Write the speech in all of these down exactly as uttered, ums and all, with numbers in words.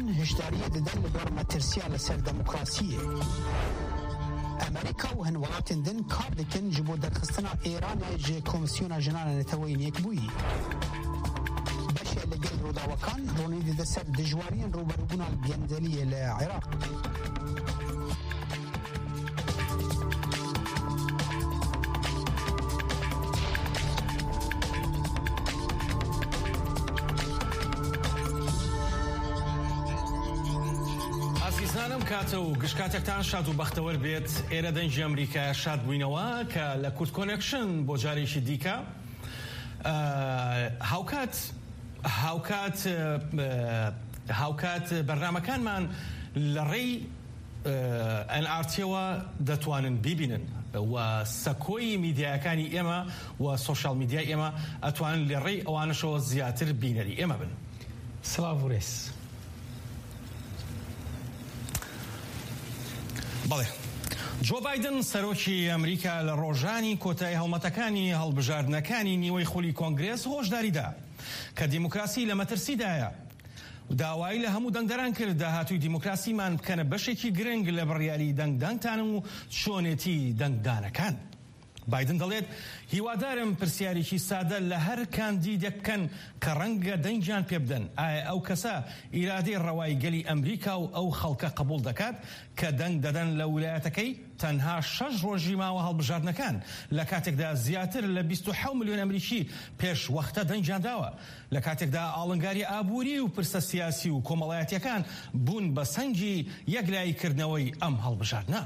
هشدارية ددن لبر مترسية لسر ديمقراطية. أمريكا وهن ولاتن دن كار دكن جبو درخستنا إيران جي كومسيونا جنانا نتوين يكبوي. بشي لقل رودا وكان رونيد دسر دجوارين روبروبونا الجندلية لعراق. سلام کاتو گشکاتکتان شاد و بختور بیت ایران دنج امریکا شاد بینوا که لکورد کانکشن بوجاریش دیکا هاوکات هاوکات هاوکات برنامه کان من لری ان ارتیوا دتوانن ببینن و سکوی میدیا کانی اما و سوشال میدیا اما اتوان لری اوانشو زیاتر بینری اما بن سلاوریس بله جو بایدن سەرۆکی ئەمریکا لە ڕۆژانی کۆتایی هەڵمەتەکانی هەڵبژاردنەکانی نیوەی خولی کۆنگرێس هۆشداریدا کە دیموکراسی لە مەترسیدایە و داوای لە هەموو دەنگدەران کرد داهاتووی دیموکراسیمان بکەنە بەشێکی گرنگ لە بڕیاری دەنگدانتان و چۆنێتی دەنگدانەکان. بایدن دەڵێت هیوادارم پرسیارێکی سادە لە هەر کاندیدێک بکەن کە ڕەنگە دەنگیان پێ بدەن ئایا ئەو کەسە ئیرادەی ڕەوای گەلی ئەمریکا و ئەو خەڵکە قبول دەکات کە دەنگ دەدەن لە ویلایەتەکەی تەنها شەش ڕۆژی ماوە هەڵبژاردنەکان لە کاتێکدا زیاتر لە بیست و حەوت ملیۆن ئەمریکی پێش وەختە دەنگیان داوە لە کاتێکدا ئاڵنگاری ئابووری و پرسە سیاسی و کۆمەڵایەتیەکان بوون بە سەنگی یەکلاییکردنەوەی ئەم هەڵبژاردنە.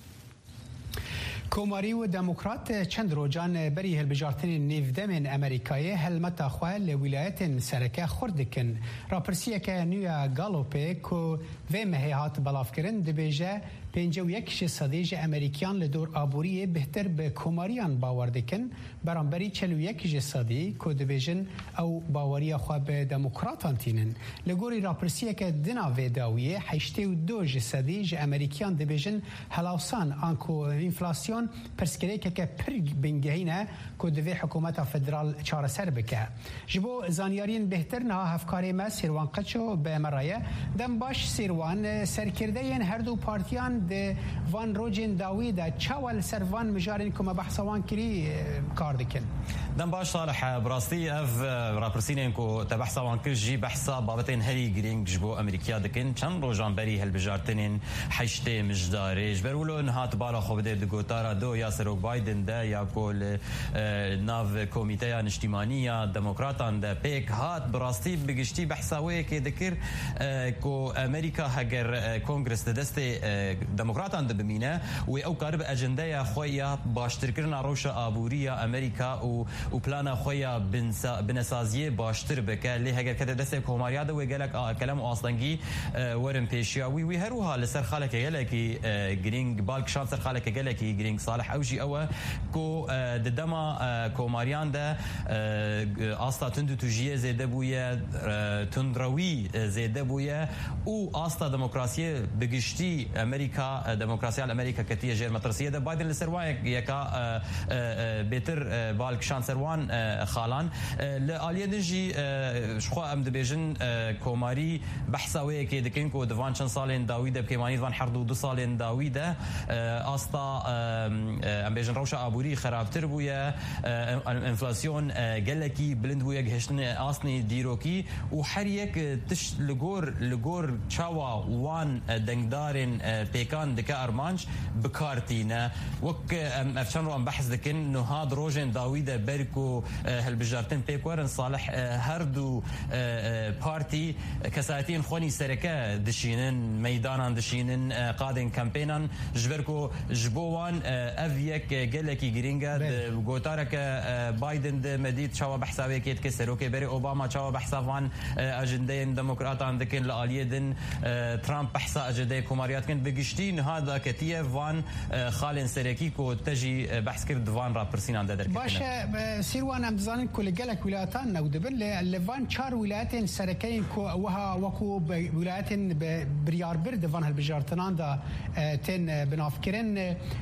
کۆماری و دموکرات چند روجان بری هلبجارتنی نێودەمên ئەمریکایە هەلمەتا خۆیان لە ویلایەتên سەرەکە خورد دکن. راپرسیەکە نویا گاڵۆپێ کۆ vê mehê hat belavkirin dibêje pênce û yek sedî ji Emerîkiyan li dor aboriyê bihtir bi komariyan bawer dikin beramberî çel û yek ji sedî ku dibêjin ew baweriya xwe bi demokratan tînin. Li gorî rapirsiyeke dina vê dawiyê heştê û du ji sedî ji Emerîkiyan dibêjin helawsan an ku enflasyon pirsgirêkeke pir bingehîn e ku divê hikûmeta federal çareser bike. Ji bo zanyariyên bihtir niha hevkarê me Sêrwan Qeço bi me re ye. Dem baş Sêrwan serkirdeyên her du partiyan de van rojên dawî de çawa li ser van mijarên ku me behsa wan kirî kar dikin. دم باش صالح براستي اف رابرسينين كو تبحثا وان كل جي بحثا بابتين هري جرينج جبو امريكا دكن چند روجان بري هالبجارتنين حشتي مجداري جبرولو نهات بالا خو بده دغوتارا دو يا سروك بايدن ده يا كول ناف كوميتيا اجتماعيه ديمقراطان ده بيك هات براستي بگشتي بحثا وي كي ذكر كو امريكا هاجر كونغرس دستي ديمقراطان ده بمينه و او قرب اجنده خويا باشتركرنا روشا ابوريا امريكا و و پلانا خویا بنسازیه باشتر بکه لی هگر کده دست کماریاده و گلک کلام آسلنگی ورم پیشیاوی و هروها لسر خالک گلکی گرینگ بالک شان سر خالک گلکی گرینگ صالح اوجی اوه کو ددما کماریان ده آستا تندو توجیه زیده بویه تندروی زیده بویه و آستا دموکراسی بگشتی امریکا دموکراسی امریکا کتیه جر مترسیه ده بایدن لسر وای یکا بهتر بالک شان سروان خالان لآلیه دنجی شخوا ام دبیجن کوماری بحثاوی که دکین کو دوان چند سالین داویده بکیمانی دوان حردو دو سالین داویده آستا ام بیجن روشا آبوری خرابتر بویه انفلاسیون گلکی بلند بویه گهشتن آسنی دیروکی و هر یک تش لگور لگور چاوا وان دنگدارن پیکان دکه ارمانج بکارتینه وک افشان رو ام بحث دکن نهاد روژن داویده بركو هالبجارتين بيكورن صالح هردو بارتي كساتين خوني سركه دشينن ميدانا دشينن قادن كامبينان جبركو جبوان افيك جلكي جرينجا غوتارك بايدن مديد شوا بحسابي كيت كسروكي بري اوباما شوا بحسابان اجندين ديمقراط عندكن لاليدن ترامب بحسا اجندي كوماريات كن بگشتين هذا كتيه وان خالن سركي كو تجي بحث كرد وان رابرسين عند در باشه سیروان هم دزانین که لگلک ولایتان نودبن لوان چار ولایتین سرکین که وها وکو ولایتین بریار برد وان هالبجارتنان دا تن بنافکرن روش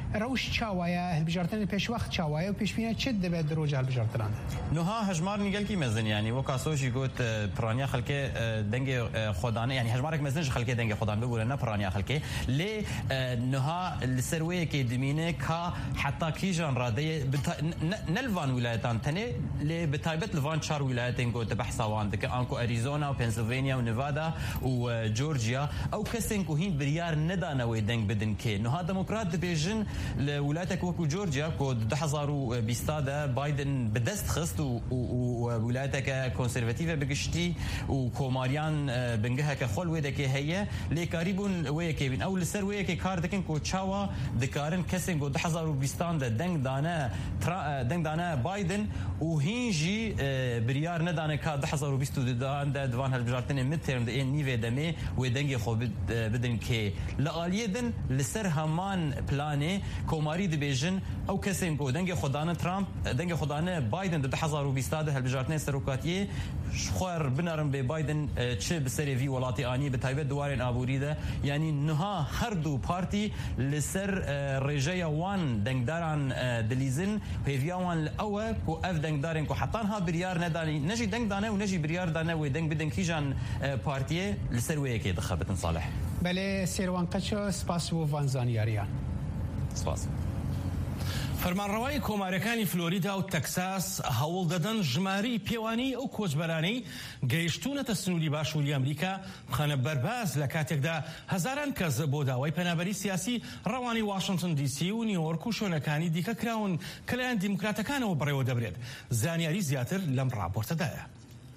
پیش چاوایا هلبجارتن پیش وقت چاوایا و پیش بینه چه دبه دروج هلبجارتن نها هجمار نقل کی مزن يعني وكاسوشي قلت برانيا خلكي دنگ خدانه يعني هجمارك مزنج خلكي دنگ خدان بقول لنا برانيا خلكي لي نها السرويه كي دمينه كا حتى كيجان راديه نلفان ولايتان تني لي بتايبت لفان شار ولايتين قلت بحثوان دك انكو اريزونا وبنسلفانيا ونيفادا وجورجيا او كسنكو هين بريار ندانا ويدنج بدن كي نها ديمقراط بيجن لولايتك وكو جورجيا كو دحزارو بيستادا بايدن بدست خست وولايتك كونسرفاتيفه بقشتي وكوماريان بنجها كخول ويدك هي لي قريبون ويكي بين او لسر ويكي كار دكن كو تشاوا دكارن كسن كو دحزارو بيستاندا دنج دانا دنج دانا بايدن وهينجي بريار ندانا كا دحزارو بيستو دانا دوان هالبجارتين ميدتيرم دي نيفي دمي ودنجي خو بدن كي لاليدن لسر همان بلاني كوماري دبيجن او كسن كو دنجي خدانا ترامب دنجي خدانا بايدن دحزارو بيستاده هالبجارتين سروكاتيه خوار بنارم بي بايدن تشي بسري في ولاتي اني بتايبه دوارين ابوريده يعني نها هردو بارتي لسر رجايا وان دنگداران دليزن هيفيا وان الاو كو اف دنگدارن كو حطانها بريار نداني نجي دنگ دانه ونجي بريار دانه ودنگ بدن كيجان بارتي لسر ويكي دخبتن صالح بله سيروان قچو سپاس و وانزانياريان سپاس فەرمانڕەوای کۆمارەکانی فلۆریدا و تەکساس هەوڵ دەدەن ژماری پێوانی ئەو کۆچبەرانەی گەیشتونەتە سنووری باشووری ئەمریکا بخەنە بەرباز لە کاتێکدا هەزاران کەس بۆ داوای پەنابەری سیاسی ڕەوانی واشنگتن دی سی و نیویۆرک و شوێنەکانی دیکە کراون کە لەلایەن دیموکراتەکانەوە بڕێوە دەبرێت. زانیاری زیاتر لەم ڕاپۆرتەدایە.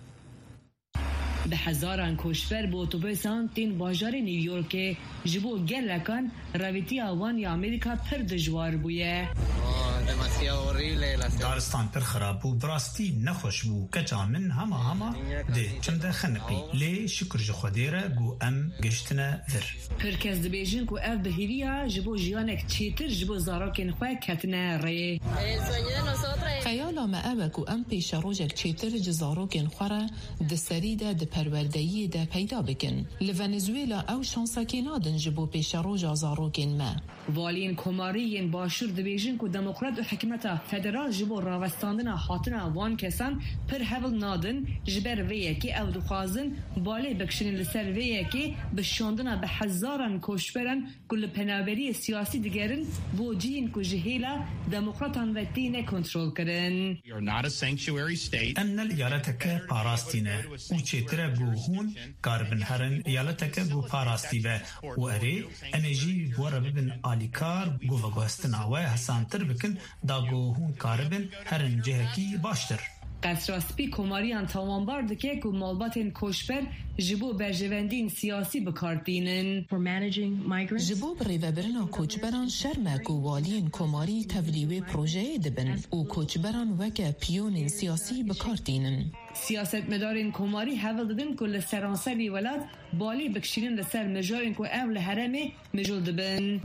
به هزاران کشور با اتوبوسان تین باجار نیویورک جبو گلکان رویتی آوان یا امریکا پر دجوار بویه. دارستان پر خراب و براستی نخوش بو کجا من هما هما ده چند خنقی لی شکر جخودیره گو ام گشتنه ور پر کس دبیجن کو اف بهیریا جبو جیانک چیتر جبو زاراکن خواه کتنه ری خیالا ما اوکو ام پیش روژک چیتر جزاروکن خوره دستریده ده پروردهی ده پیدا بکن لونزویلا او شانساکی نادن جبو پیش روژا زاروکن ما والین کمارین باشور دبیجن کو دموکرات و حکمتا فدرال جبو راوستاندن حاطنا وان کسان پر هول نادن جبر ویکی او دخوازن بالی بکشن لسر ویکی بشاندن به هزاران کشبرن کل پنابری سیاسی دیگرن بو جین کو جهیلا دموکراتان و دین کنترل کرن. امن ایالتک پاراستینه و چیتره گو هون کاربن هرن ایالتک گو پاراستی به و اری امجی بوره ببن آلیکار گو و گوستناوه حسانتر بکن دا گو هون کاربن هرن جهکی باشتر. قصراسپی کماریان تاوانبار دکه که مالباتین کشبر جبو برجوندین سیاسی بکاردینن. جبو بریوبرنا کوچبران شرمک و والین کماری تولیوی پروژه دبن و کوچبران وکه پیونین سیاسی بکاردینن. سیاست مدارین کماری حول دادن که لسرانسری ولاد بالی بکشینن لسر مجارین که اول حرمه مجل دبن.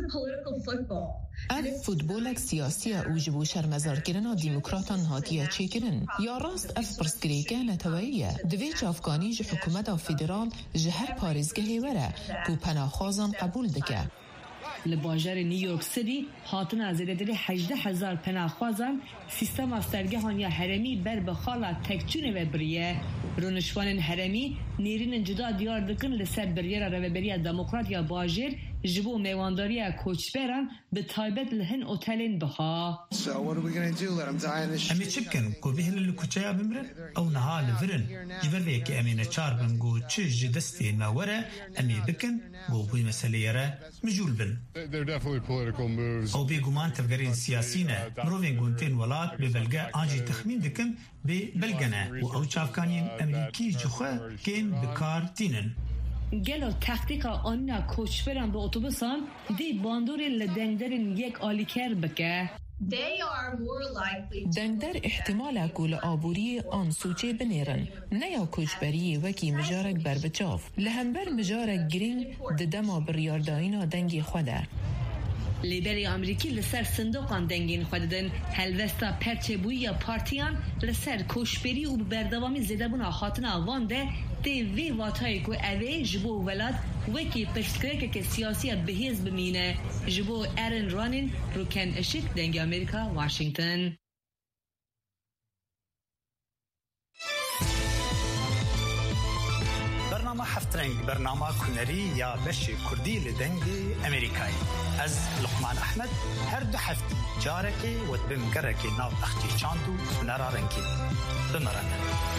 اف فوتبولک سیاسی او جبو شرمزار کرنا دیموکراتان هاتیه چه کرن یا راست اف پرسکریکه نتوائیه دویچ افغانی جو حکومت فدرال جهر پارزگه وره کو پناخوازان قبول دکه. لباجر نیویورک سیتی هاتنا زیادتر هجده هزار پناهخوازان سیستم استرگهان یا هرمی بر بخالا تکچونه و بریه رونشوان هرمی نیرین جدا دیار دکن لسر بریه را بریه دموکرات یا باجر جبو میوانداری کوچبران به تایبت لهن اوتلین بها. امی چکن کو بهل لکوچیا بمرن او نها لفرن جبر که امینه چار بن گو چه جدستی نوره امی بکن گو بوی مسئله یره مجول بن. او بی گمان تفگرین سیاسی نه مروین گونتین ولات به بلگه آنجی تخمین دکن به بلگنه و او چافکانین امریکی جخوه کن بکار تینن. گلو تحقیق آنها کوچبران به اتوبوسان دی باندور لدنگدرین یک آلیکر بکه. دنگدر احتمال اکول آبوری آن سوچه بنیرن نه یا کوچبری وکی مجارک بر بچاف لهمبر مجارک گرینگ ددما بریاردائینا دنگی خوده. لیبری آمریکی لسر صندوقان دنگین خوددن هلوستا پرچبوی پارتیان لسر کوشبری و بردوامی زیده بنا خاطنا وانده دی وی واتای کو اوی جبو ولاد وکی پشتکرک که سیاسی بهیز بمینه جبو ارن رانین روکن اشک دنگ امریکا واشنگتن. برنامه هفت رنگ برنامه کنری یا بشی کردی لدنگی امریکایی از لقمان احمد هر دو هفتی جارکی و بمگرکی ناو اختی چاندو نرارنکی بمرانه.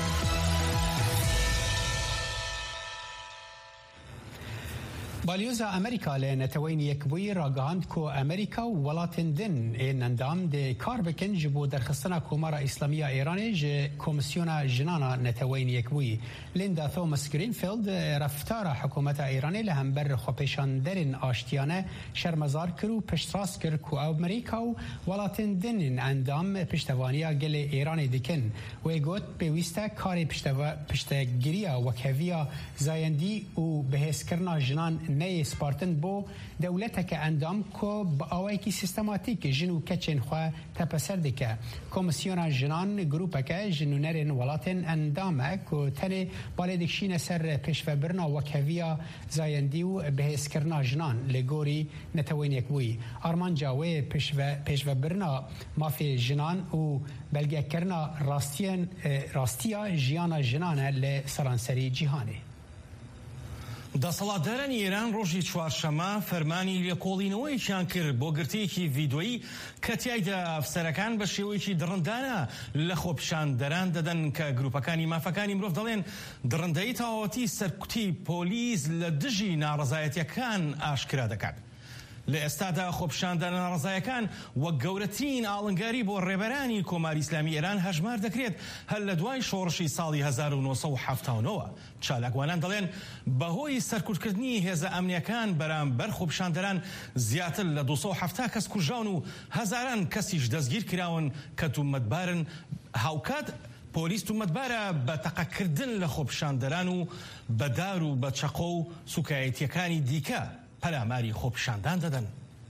بالیوزا امریکا لنتوین یکبوی راگاند کو امریکا و ولاتن دن این اندام ده کار بکن جبو درخستنا کومارا اسلامی ایرانی ج کمیسیون جنانا نتوین یکبوی لیندا توماس گرینفیلد رفتار حکومت ایرانی لهم بر خوپیشان درین آشتیانه شرمزار کرو پشتراس کر کو امریکا و ولاتن دن اندام پشتوانیا گل ایرانی دکن و گوت بویسته کاری پشتگیریا وکویا زایندی و بهس کرنا جنان نی سپارتن بو دولت که اندام کو با آوای کی سیستماتیک جنو کچن خو تپسر دکه کمیسیون جنان گروپ که جنونرن ولاتن اندام کو تنی بالدکشین سر پیشو برنا وکویا زایندی و بهس کرنا جنان لگوری نتوین یکوی آرمان جاوی پیشو پیشو برنا مافی جنان و بلگه کرنا راستین راستیا جیانا جنان ل سرانسری جهانی. دەسەڵاتدارانی ئێران ڕۆژی چوارشەمە فەرمانی لێکۆڵینەوەیشیان کرد بۆ گرتەیەکی ڤیدۆیی کە تیایدا ئەفسەرەکان بە شێوەیەکی دڕندانە لە خۆپیشاندەران دەدەن کە گروپەکانی مافەکانی مرۆڤ دەڵێن دڕندەیی تەواوەتی سەرکوتی پۆلیس لە دژی ناڕەزایەتیەکان ئاشکرا دەکات. لە ئێستادا خۆپیشاندان ناڕەزایەکان وەک گەورەترین ئاڵنگاری بۆ ڕێبەرانی کۆماری ئیسلامی ئێران هەژمار دەکرێت هەر لە دوای شۆڕشی ساڵی هەزار و نۆسەد و حەڤتا و نۆ چالاکوانان دەڵێن بەهۆی سەرکوتکردنی هێزە ئەمنیەکان بەرامبەر خۆپیشاندەران زیاتر لە دووسەد و حەڤتا کەس کوژراون و هەزاران کەسیش دەستگیر کراون کە تومەتبارن هاوکات پۆلیس تومەتبارە بە تەقەکردن لە خۆپیشاندەران و بەدار و بە چەقۆ و سوکایەتیەکانی دیکە پەلاماری خۆپیشاندان دەدەن.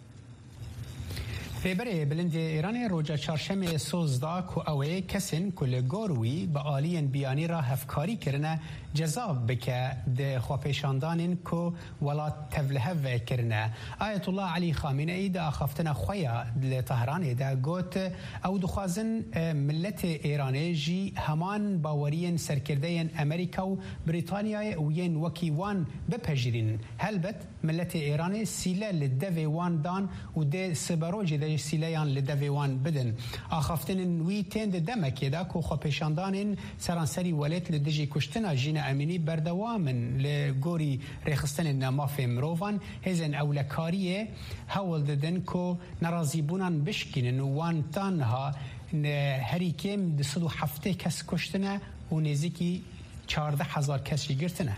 ریبری بلند ایرانی روزا چهارشنبه سوزده کو اوی کسین کل گوروی با آلین بیانی را هفکاری کرنه جذاب بکه ده خواپیشاندانین کو ولات تفله و کرنه. آیت الله علی خامنه‌ای ده خفتنا خویا لطهران ده گوت او دخوازن ملت ایرانی جی همان باورین سرکردین امریکا و بریتانیا و ین وکیوان بپجرین. هلبت ملت ایرانی سیله لدوی وان دان و ده سبروجی ده سیلیان لدویوان بدن. آخفتن وی تند دمکی دا کو خواپیشاندانین سرانسری ولت لدجی کشتنا جین امینی بردوامن لگوری رخصتن نماف مروفان هزن اولکاریه هول ددن کو نرازی بونان بشکینن وان تانها هریکیم دسدو هفته کس کشتنه و نزیکی چارده هزار کسی گرتنه.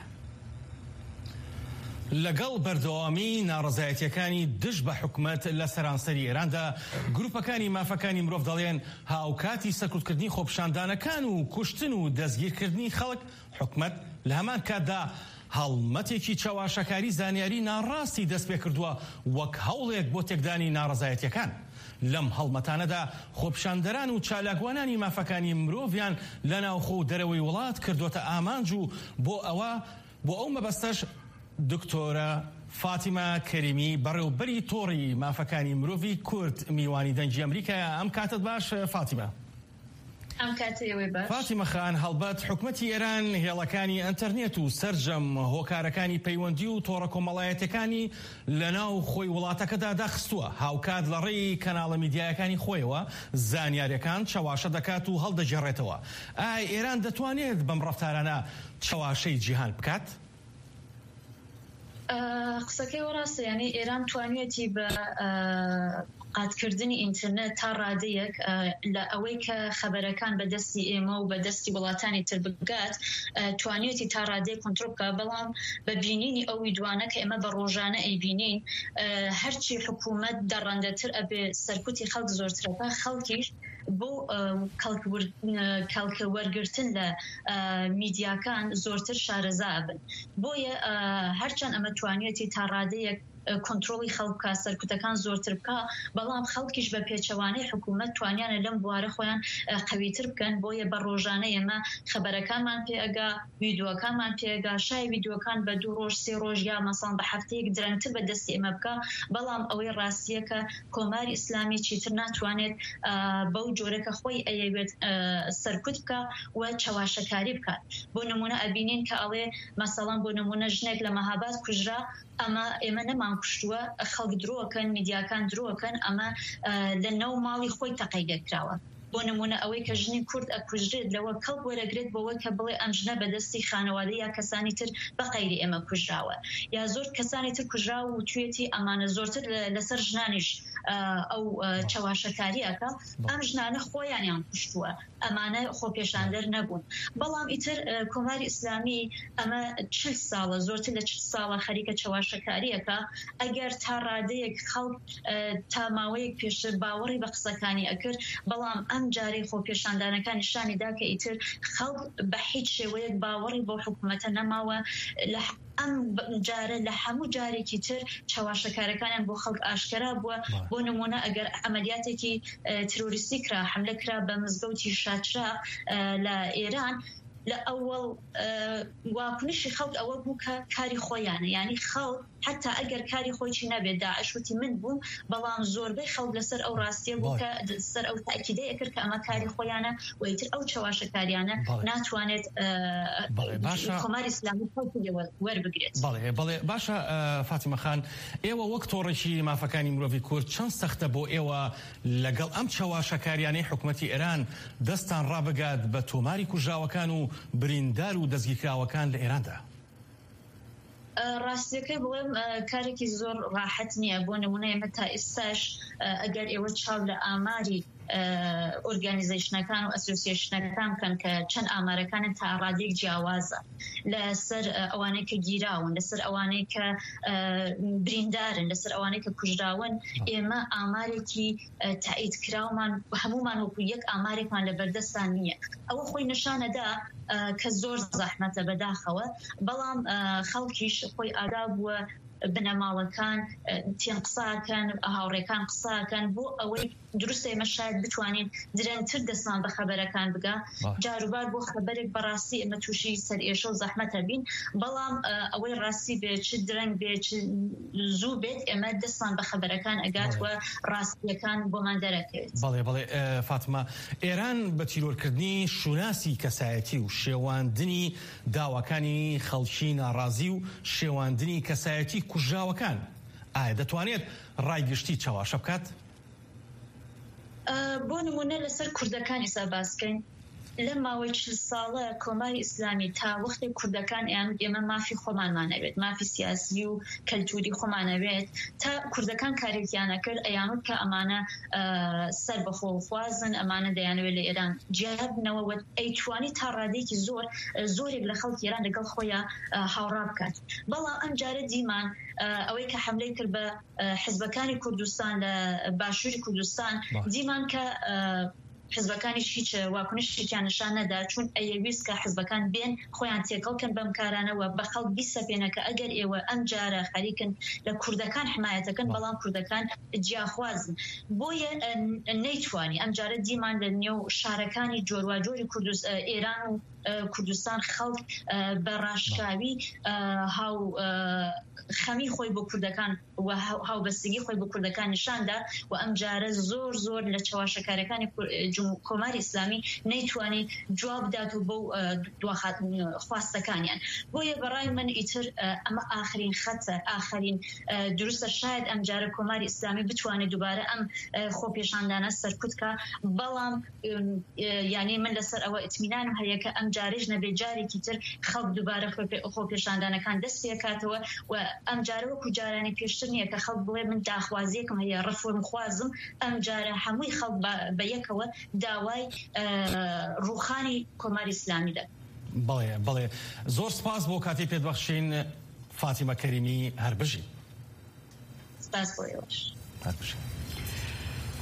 لەگەڵ بەردەوامی ناڕەزایەتیەکانی دژ بە حکومەت لە سەرانسەری ئێراندا گروپەکانی مافەکانی مرۆڤ دەڵێن هاوکاتی سەرکوتکردنی خۆپیشاندانەکان و کوشتن و دەستگیرکردنی خەڵک حکومەت لە هەمان کاتدا هەڵمەتێکی چاواشەکاری زانیاری ناڕاستی دەست پێ کردووە وەک هەوڵێک بۆ تێکدانی ناڕەزایەتیەکان. لەم هەڵمەتانەدا خۆپیشاندەران و چالاکوانانی مافەکانی مرۆڤیان لە ناوخۆ و دەرەوەی وڵات کردوتە ئامانج و بۆ ئەوە بۆ ئەو مەبەستەش دکتۆرە فاتیمە کەریمی بەڕێوەبەری تۆڕی مافەکانی مرۆڤی کورد میوانی دەنگی ئەمریکایە. ئەم کاتت باش فاتیمە؟ ئەم کاتەوەی باش. فاتیمە خان هەڵبەت حکومەتی ئێران هێڵەکانی ئەنتەرنێت و سەرجەم هۆکارەکانی پەیوەندی و تۆڕە کۆمەڵایەتەکانی لە ناو خۆی وڵاتەکەدا داخستووە هاوکات لە ڕێی کەناڵە میدیایەکانی خۆیەوە زانیاریەکان چاواشە دەکات و هەڵدەجێڕێتەوە. ئایا ئێران دەتوانێت بەم ڕەفتارانە چاواشەی جیهان بکات؟ قسەکەی وەڕاستە، یعنی ئێران توانێتی بە قاتکردنی ئینترنێت تا ڕادەیەک لە ئەوەی کە خەبەرەکان بەدەستی ئێمە و بەدەستی وڵاتانی تر بگات توانێتی تا ڕادەیە کۆنتڕۆل بکات. بەڵام بە بینینی ئەوی دوانە کە ئێمە بە ڕۆژانە ئەیبینین هەرچی حکوومەت دەڕەندەتر ئەبێ سەرکوتی خەڵک زۆرترەکە خەڵکیش بۆ کەڵکە وەرگرتن لە میدیاکان زۆرتر شارەزا بن. بۆیە هەرچەند ئەمە توانێتی تا ڕادەیەک کۆنتترۆلی خەڵکە سەرکوتەکان زۆرتر بکە بەڵام خەڵکیش بە پێچەوانەی حکوومەت توانیانە لەم بوارە خۆیان قویتر بکەن بۆیە بە ڕۆژانە ئێمە خەبەرەکانمان پێگا ویددیوەکانمان پێگا شای ویددیوەکان بە دوو ڕۆژ سێ ڕۆژ یا مەسان بە هەفتەیەک درەنگتر بە دەستی ئێمە بکە بەڵام ئەوەی ڕاستیە کە کۆماری ئیسلامی چیتر ناتوانێت بەو جۆرەکە خۆی ئەیەوێت سەرکوت بکە و چاواشەکاری بکات بۆ نمونە ئەبینین کە ئەڵێ مەسەڵەن بۆ نمونە ژنێک لە مەهاباد کوژرا ئەمە ئێمە نەمان کوشتووە خەڵک درۆکەن میدیاکان درۆکەن ئەمە لە نەو ماڵی خۆی تەقەی دەکراوە بۆ نمونە ئەوەی کە ژنی کورد ئەکوژرێت لەوە کەڵک وەرەگرێت بۆەوە کە بڵێ ئەم ژنە بەدەستی خانەوادە یا کەسانی تر بە قەیری ئێمە کوژراوە یا زۆر کەسانی تر کوژراوە و توێتی ئەمانە زۆرتر لەسەر ژنانیش ئەو چاواشەکاریەکە ئەم ژنانە خۆیانیان کوشتووە ئەمانە خۆپێشاندەر نەبوون بەڵام ئیتر کۆماری ئیسلامی ئەمە چل ساڵە زۆرتر لە چل ساڵە خەریکە چاواشەکاریەکە ئەگەر تا ڕادەیەک خەڵک تا ماوەیەک پێشتر باوەڕی بە قسەکانی ئەکرد بەڵام ئەم جارەی خۆپێشاندانەکان نیشانیدا کە ئیتر خەڵک بە هیچ شێوەیەک باوەڕی بۆ حکوومەتە نەماوە لە ئەم جارە لە هەموو جارێکی تر چاواشەکارەکانیان بۆ خەڵک ئاشکرا بووە بۆ نمونە ئەگەر ئەمەلیاتێکی تروریستی کرا حملە کرا بە مزگەوتی شاچرا لە ئێران لە ئەوڵ واکنشی خەڵک ئەوە بوو کە کاری خۆیانە ینی خەڵک حتا ئەگەر کاری خۆیی نەبێت داعشوتی من بوو بەڵام زۆربەی خەڵک لەسەر ئەو ڕاستیە بوو کە سەر ئەو تاکیدەیە کرد کە ئەمە کاری خۆیانە ویتر ئەو چاواشەکاریانە ناتوانێت کۆماری ئیسلامی وەربگرێت. بەڵێ بەڵێ باشە فاتیمە خان ئێوە وەک تۆڕێکی مافەکانی مرۆڤی کورد چەند سەختە بۆ ئێوە لەگەڵ ئەم چاواشەکاریانەی حکوومەتی ئێران دەستان ڕابگات بە تۆماری کوژراوەکان و بریندار و دەستگیرکراوەکان لە ئێراندا؟ ڕاستیەکەی بڵێم کارێکی زۆر ڕاحەت نییە بۆ نمونە ئێمە تا ئێستاش ئەگەر ئێوە چاو لە ئاماری ئۆرگانیزیشنەکان و ئەسۆسیێشنەکان بکەن کە چەند ئامارەکانن تا ڕادێک جیاوازە لەسەر ئەوانەی کە گیراون لەسەر ئەوانەی کە بریندارن لەسەر ئەوانەی کە کوژراون ئێمە ئامارێکی تایید کراومان هەمومان وەکو یەک ئامارێکمان لە بەردەستان نییە ئەوە خۆی نیشانەدا کە زۆر زەحمەتە بەداخەوە بەڵام خەڵکیش خۆی ئاگا بووە بنەماڵەکان تێن قساکەن هاوڕێکان قساکەن بۆ ئەوەی دروستە ئێمە شاید بتوانین درەنگتر دەستمان بە خەبەرەکان بگا جاروبار بۆ خەبەرێک بەڕاستی ئێمە تووشی سەرئێشە و زەحمەتە بین بەڵام ئەوەی ڕاستی بێت چ درەنگ بێت زوو بێت ئێمە دەستمان بە خەبەرەکان ئەگاتوە ڕاستیەکان بۆمان دەرەکەوێت. بەڵێ بەڵێ فاتمە ئێران بە تیرۆرکردنی شوناسی کەسایەتی و شێواندنی داواکانی خەڵکی ناڕازی و شێواندنی کەسایەتی کوژراوەکان ئایا دەتوانێت ڕایگشتی چاواشە بکات؟ بۆ نمونە لەسەر کوردەکانی سا باسکەین لەم ماوەی چل ساڵە کۆماری ئیسلامی تا وەختی کوردەکان ئیان ئێمە مافی خۆمانمانەوێت مافی سیاسی و کەلتوری خۆمانەوێت تا کوردەکان کارێکیانە کرد ئەیانوت کە ئەمانە سەر بەخۆخوازن ئەمانە دەیانەوێت لە ئێران جیابنەوە ئەیتوانی تا ڕادێکی زۆر زۆرێک لە خەڵکی ئێران لەگەڵ خۆیان هاوڕا بکات بەڵام ئەم جارە دیمان ئەوەی کە حملەی کرد بە حیزبەکانی کوردستان لە باشووری کوردستان دیمان کە حزبەکانیش هیچ واکنشێکیان نیشان نەدا چون ئەیەویست کە حزبەکان بێن خۆیان تێکەڵکەن بەم کارانەوە بە خەڵک بیسەپێنە کە ئەگەر ئێوە ئەم جارە خەریکن لە کوردەکان حمایەتەکەن بەڵام کوردەکان جیاخوازن بۆیە نەیتوانی ئەم جارە دیمان لە نێو شارەکانی جۆرواجۆری ئێران و کوردستان خەڵک بە ڕاشکاوی هاو خەمی خۆی بۆ کوردەکان و هاوبەستگی خۆی بۆ کوردەکان نیشاندا و ئەم جارە زۆر زۆر لە چاواشەکارەکانی کۆماری ئیسلامی نەیتوانی جواب دات و بۆ خواستەکانیان بۆیە بەڕای من ئیتر ئەمە ئاخرین خەتە ئاخرین دروستە شاید ئەم جارە کۆماری ئیسلامی بتوانێت دووبارە ئەم خۆپێشاندانە سەرکوتکە بەڵام یعنی من لەسەر ئەوە ئیتمینانم هەیە کە ئەم جارێژ نەبێ جارێکی تر خەڵک دووبارە خۆپێشاندانەکان دەست پێکاتەوە و ئەم جارە وەکو جارانی پێشتر نییە کە خەڵک بڵێ من داخوازیەکم هەیە ڕەفۆرم خوازم ئەم جارە هەمووی خەڵک بە یەکەوە داوای ڕوخانی کۆماری ئیسلامی دەکەن. بەڵێ بەڵێ زۆر سپاس بۆ کاتی پێدبەخشین فاتیمە کەریمی هەربژی. سپاس بۆ ئێوەش. هەربژی.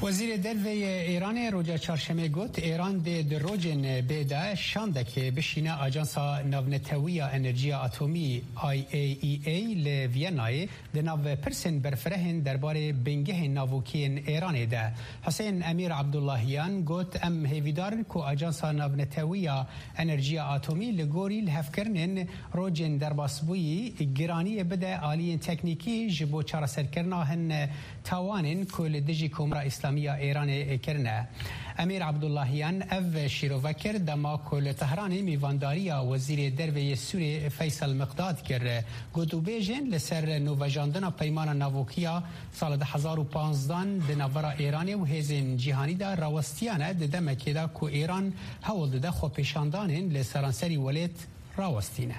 وزیر دروی ایران روز چهارشنبه گفت ایران در روزن بیدا شانده که بشینه آژانسا ناونتوی انرژی اتمی آی ای ای ای ل وینای د ناو پرسن برفرهن درباره بنگه ناوکین ایران ده. حسین امیر عبداللهیان گفت ام هیویدار کو آژانسا ناونتوی انرژی اتمی لگوری لهفکرنن روزن درباسبوی گرانی بده عالی تکنیکی جبو چارەسەرکردنا هن تاوانن کل دجی کمرا اسلامی ایران کرنه. امیر عبداللهیان او شیروکر دما کل تهران میوانداری وزیر دروی سوری فیصل مقداد کرد. گوتو بیجن لسر نوواجاندن پیمان ناوکیا سال ده هزار و پانزده دناورا ایران و هزین جهانی دا راوستیانه ددمه که دا کو ایران هول دده خو پیشاندانن لسرانسری ولیت راوستینه.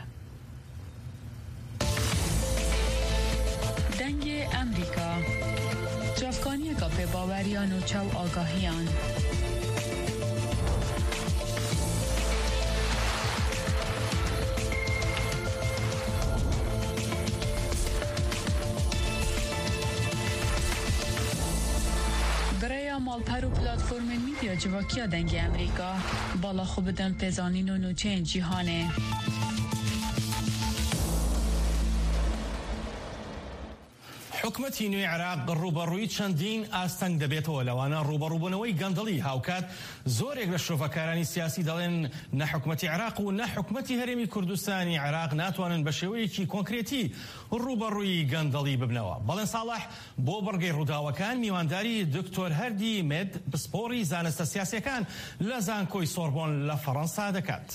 دنگ امریکا جافکانی گاپ باوریان و چو آگاهیان برای مالپر و پلاتفورم میدیا جواکیا دنگ امریکا بالا خوب دن پزانین و نوچه جیهانه. حکومەتی نوێی عێراق ڕوبەڕووی چەندین ئاستەنگ دەبێتەوە لەوانە ڕوبەڕووبوونەوەی گەندەڵی هاوکات زۆرێک لە شۆڤەکارانی سیاسی دەڵێن نە حکومەتی عێراق و نە حکومەتی هەرێمی کوردستانی عێراق ناتوانن بە شێوەیەکی کۆنکرێتی ڕوبەڕووی گەندەڵی ببنەوە. بەڵێن ساڵح بۆ بەڕگەی ڕووداوەکان میوانداری دکتۆر هەردی مێد پسپۆڕی زانستە سیاسیەکان لە زانکۆی سۆربۆن لە فەڕەنسا دەکات.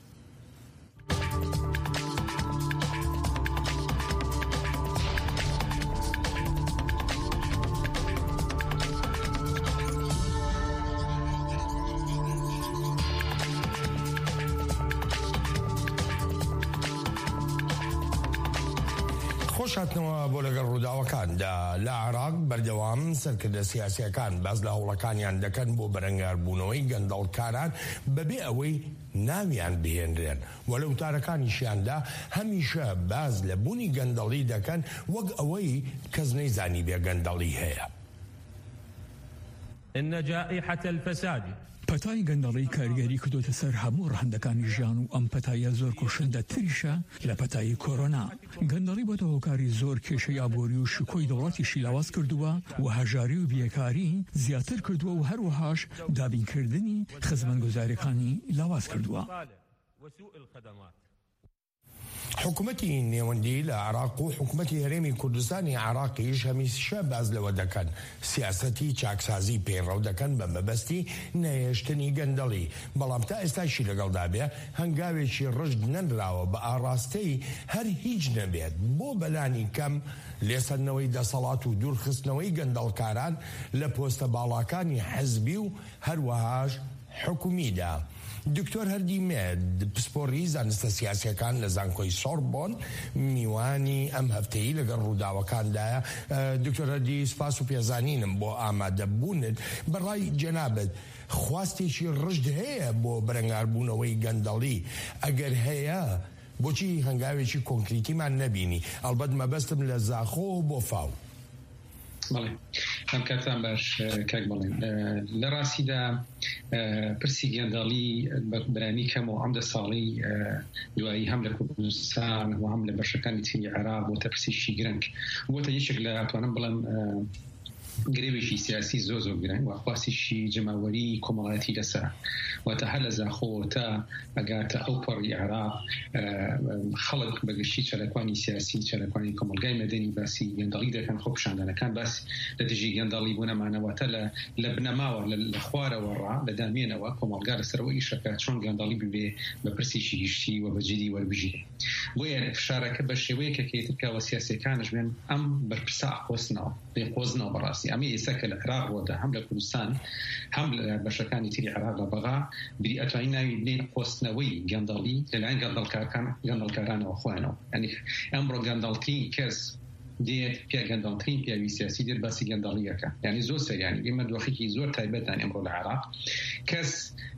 خۆشهاتنەوە بۆ لەگەڵ ڕووداوەکاندا لە عێراق بەردەوام سەرکردە سیاسیەکان باز لە هەوڵەکانیان دەکەن بۆ بەرەنگاربوونەوەی گەندەڵکاران بەبێ ئەوەی ناویان بهێنرێن و لە وتارەکانیشیاندا هەمیشە باز لە بوونی گەندەڵی دەکەن وەک ئەوەی کەس نەیزانی بێ گەندەڵی هەیە. إن جائحة الفساد پەتای گەندەڵی کاریگەری کردوتە سەر هەموو ڕەهندەکانی ژیان و ئەم پەتایە زۆر کوشندە تریشە لە پەتایی کۆرۆنا. گەندەڵی بۆتە هۆکاری زۆر کێشەی ئابووری و شکۆی دەوڵەتیشی لاواز کردووە و هەژاری و بیەکاری زیاتر کردووە و هەروەهاش دابینکردنی خزمەتگوزاریەکانی لاواز کردووە. حکوومەتی نێوەندی لە عێراق و حکوومەتی هەرێمی کوردستانی عێراقیش هەمیشە باز لەوە دەکەن سیاسەتی چاکسازی پێڕەو دەکەن بە مەبەستی نەهێشتنی گەندەڵی. بەڵام تا ئێستاشی لەگەڵدا بێ هەنگاوێکی ڕژد نەنراوە بە ئاڕاستەی هەر هیچ نەبێت بۆ بەلانی کەم لێسەرنەوەی دەسەڵات و دوورخستنەوەی گەندەڵکاران لە پۆستە باڵاکانی حزبی و هەروەهاش حکومیدا. دکتۆر هەردی مێد پسپۆڕی زانستە سیاسیەکان لە زانکۆی سۆربۆن میوانی ئەم هەفتەیە لەگەڵ ڕووداوەکاندایە. دکتۆر هەردی سپاس و پێزانینم بۆ ئامادەبوونت. بەڕای جەنابەت خواستێکی ڕژد هەیە بۆ بەرەنگاربوونەوەی گەندەڵی؟ ئەگەر هەیە بۆچی هەنگاوێکی کۆنکریتیمان نەبینی؟ ئەڵبەت مەبەستم لە زاخۆ بۆ فاو. بەڵێ ئەم کاتان باش کاک بڵێن لە ڕاستیدا پرسی گەندەڵی بەرانی کەمەوە ئەم دە ساڵی دوایی هەم لە کوردستان و هەم لە بەشەکانی تری عێراق بۆتە پرسیشی گرنگ بۆتە یەکێک لە ئەتوانم بڵێم گرێوێکی سیاسی زۆ زۆر گرنگ و خواستیشی جەماوەری کۆمەڵایەتی لەسەر واتە هەر لە زاخۆ تا ئەگاتە ئەو پەڕی عێراق خەڵک بەگشتی چەلەکوانی سیاسی چەلەکوانی کۆمەلگای مەدەنی باسی گەندەڵی دەکەن خۆ پیشاندانەکان باسی لە دژی گەندەڵی بوونەمانەوەتە لە بنەماوە لە خوارەوە ڕا لە دامێنەوە کۆمەلگا لەسەرەوە ئیشەکە چۆن گەندەڵی ببێ بە پرسیشی گشتی و بەجددی وەربژێ بۆیە فشارەکە بە شێوەیەکە کە پیاوە سیاسیەکانش بێن ئەم بەرپرسا ئاقۆستنەوە بێقۆزنەوە بەڕاستی ئەمی ئێستا کە لە عێراق ڕۆدا هەم لە کوردستان هەم لە بەشەکانی تری عێراق لە بەغا بری ئەتوانی ناوی بنێن قۆستنەوەی گەندەڵی لەلایەن گەندەڵکارانەوە خۆیانەوە. یعنی ئەمڕۆ گەندەڵترین کەس دێت پێگەندڵترین پیاوی سیاسی دێت باسی گەندەڵیەکە یعنی زۆر سەریانی ئێمە دۆخێکی زۆر تایبەتان ئەمڕۆ لە عێراق کەس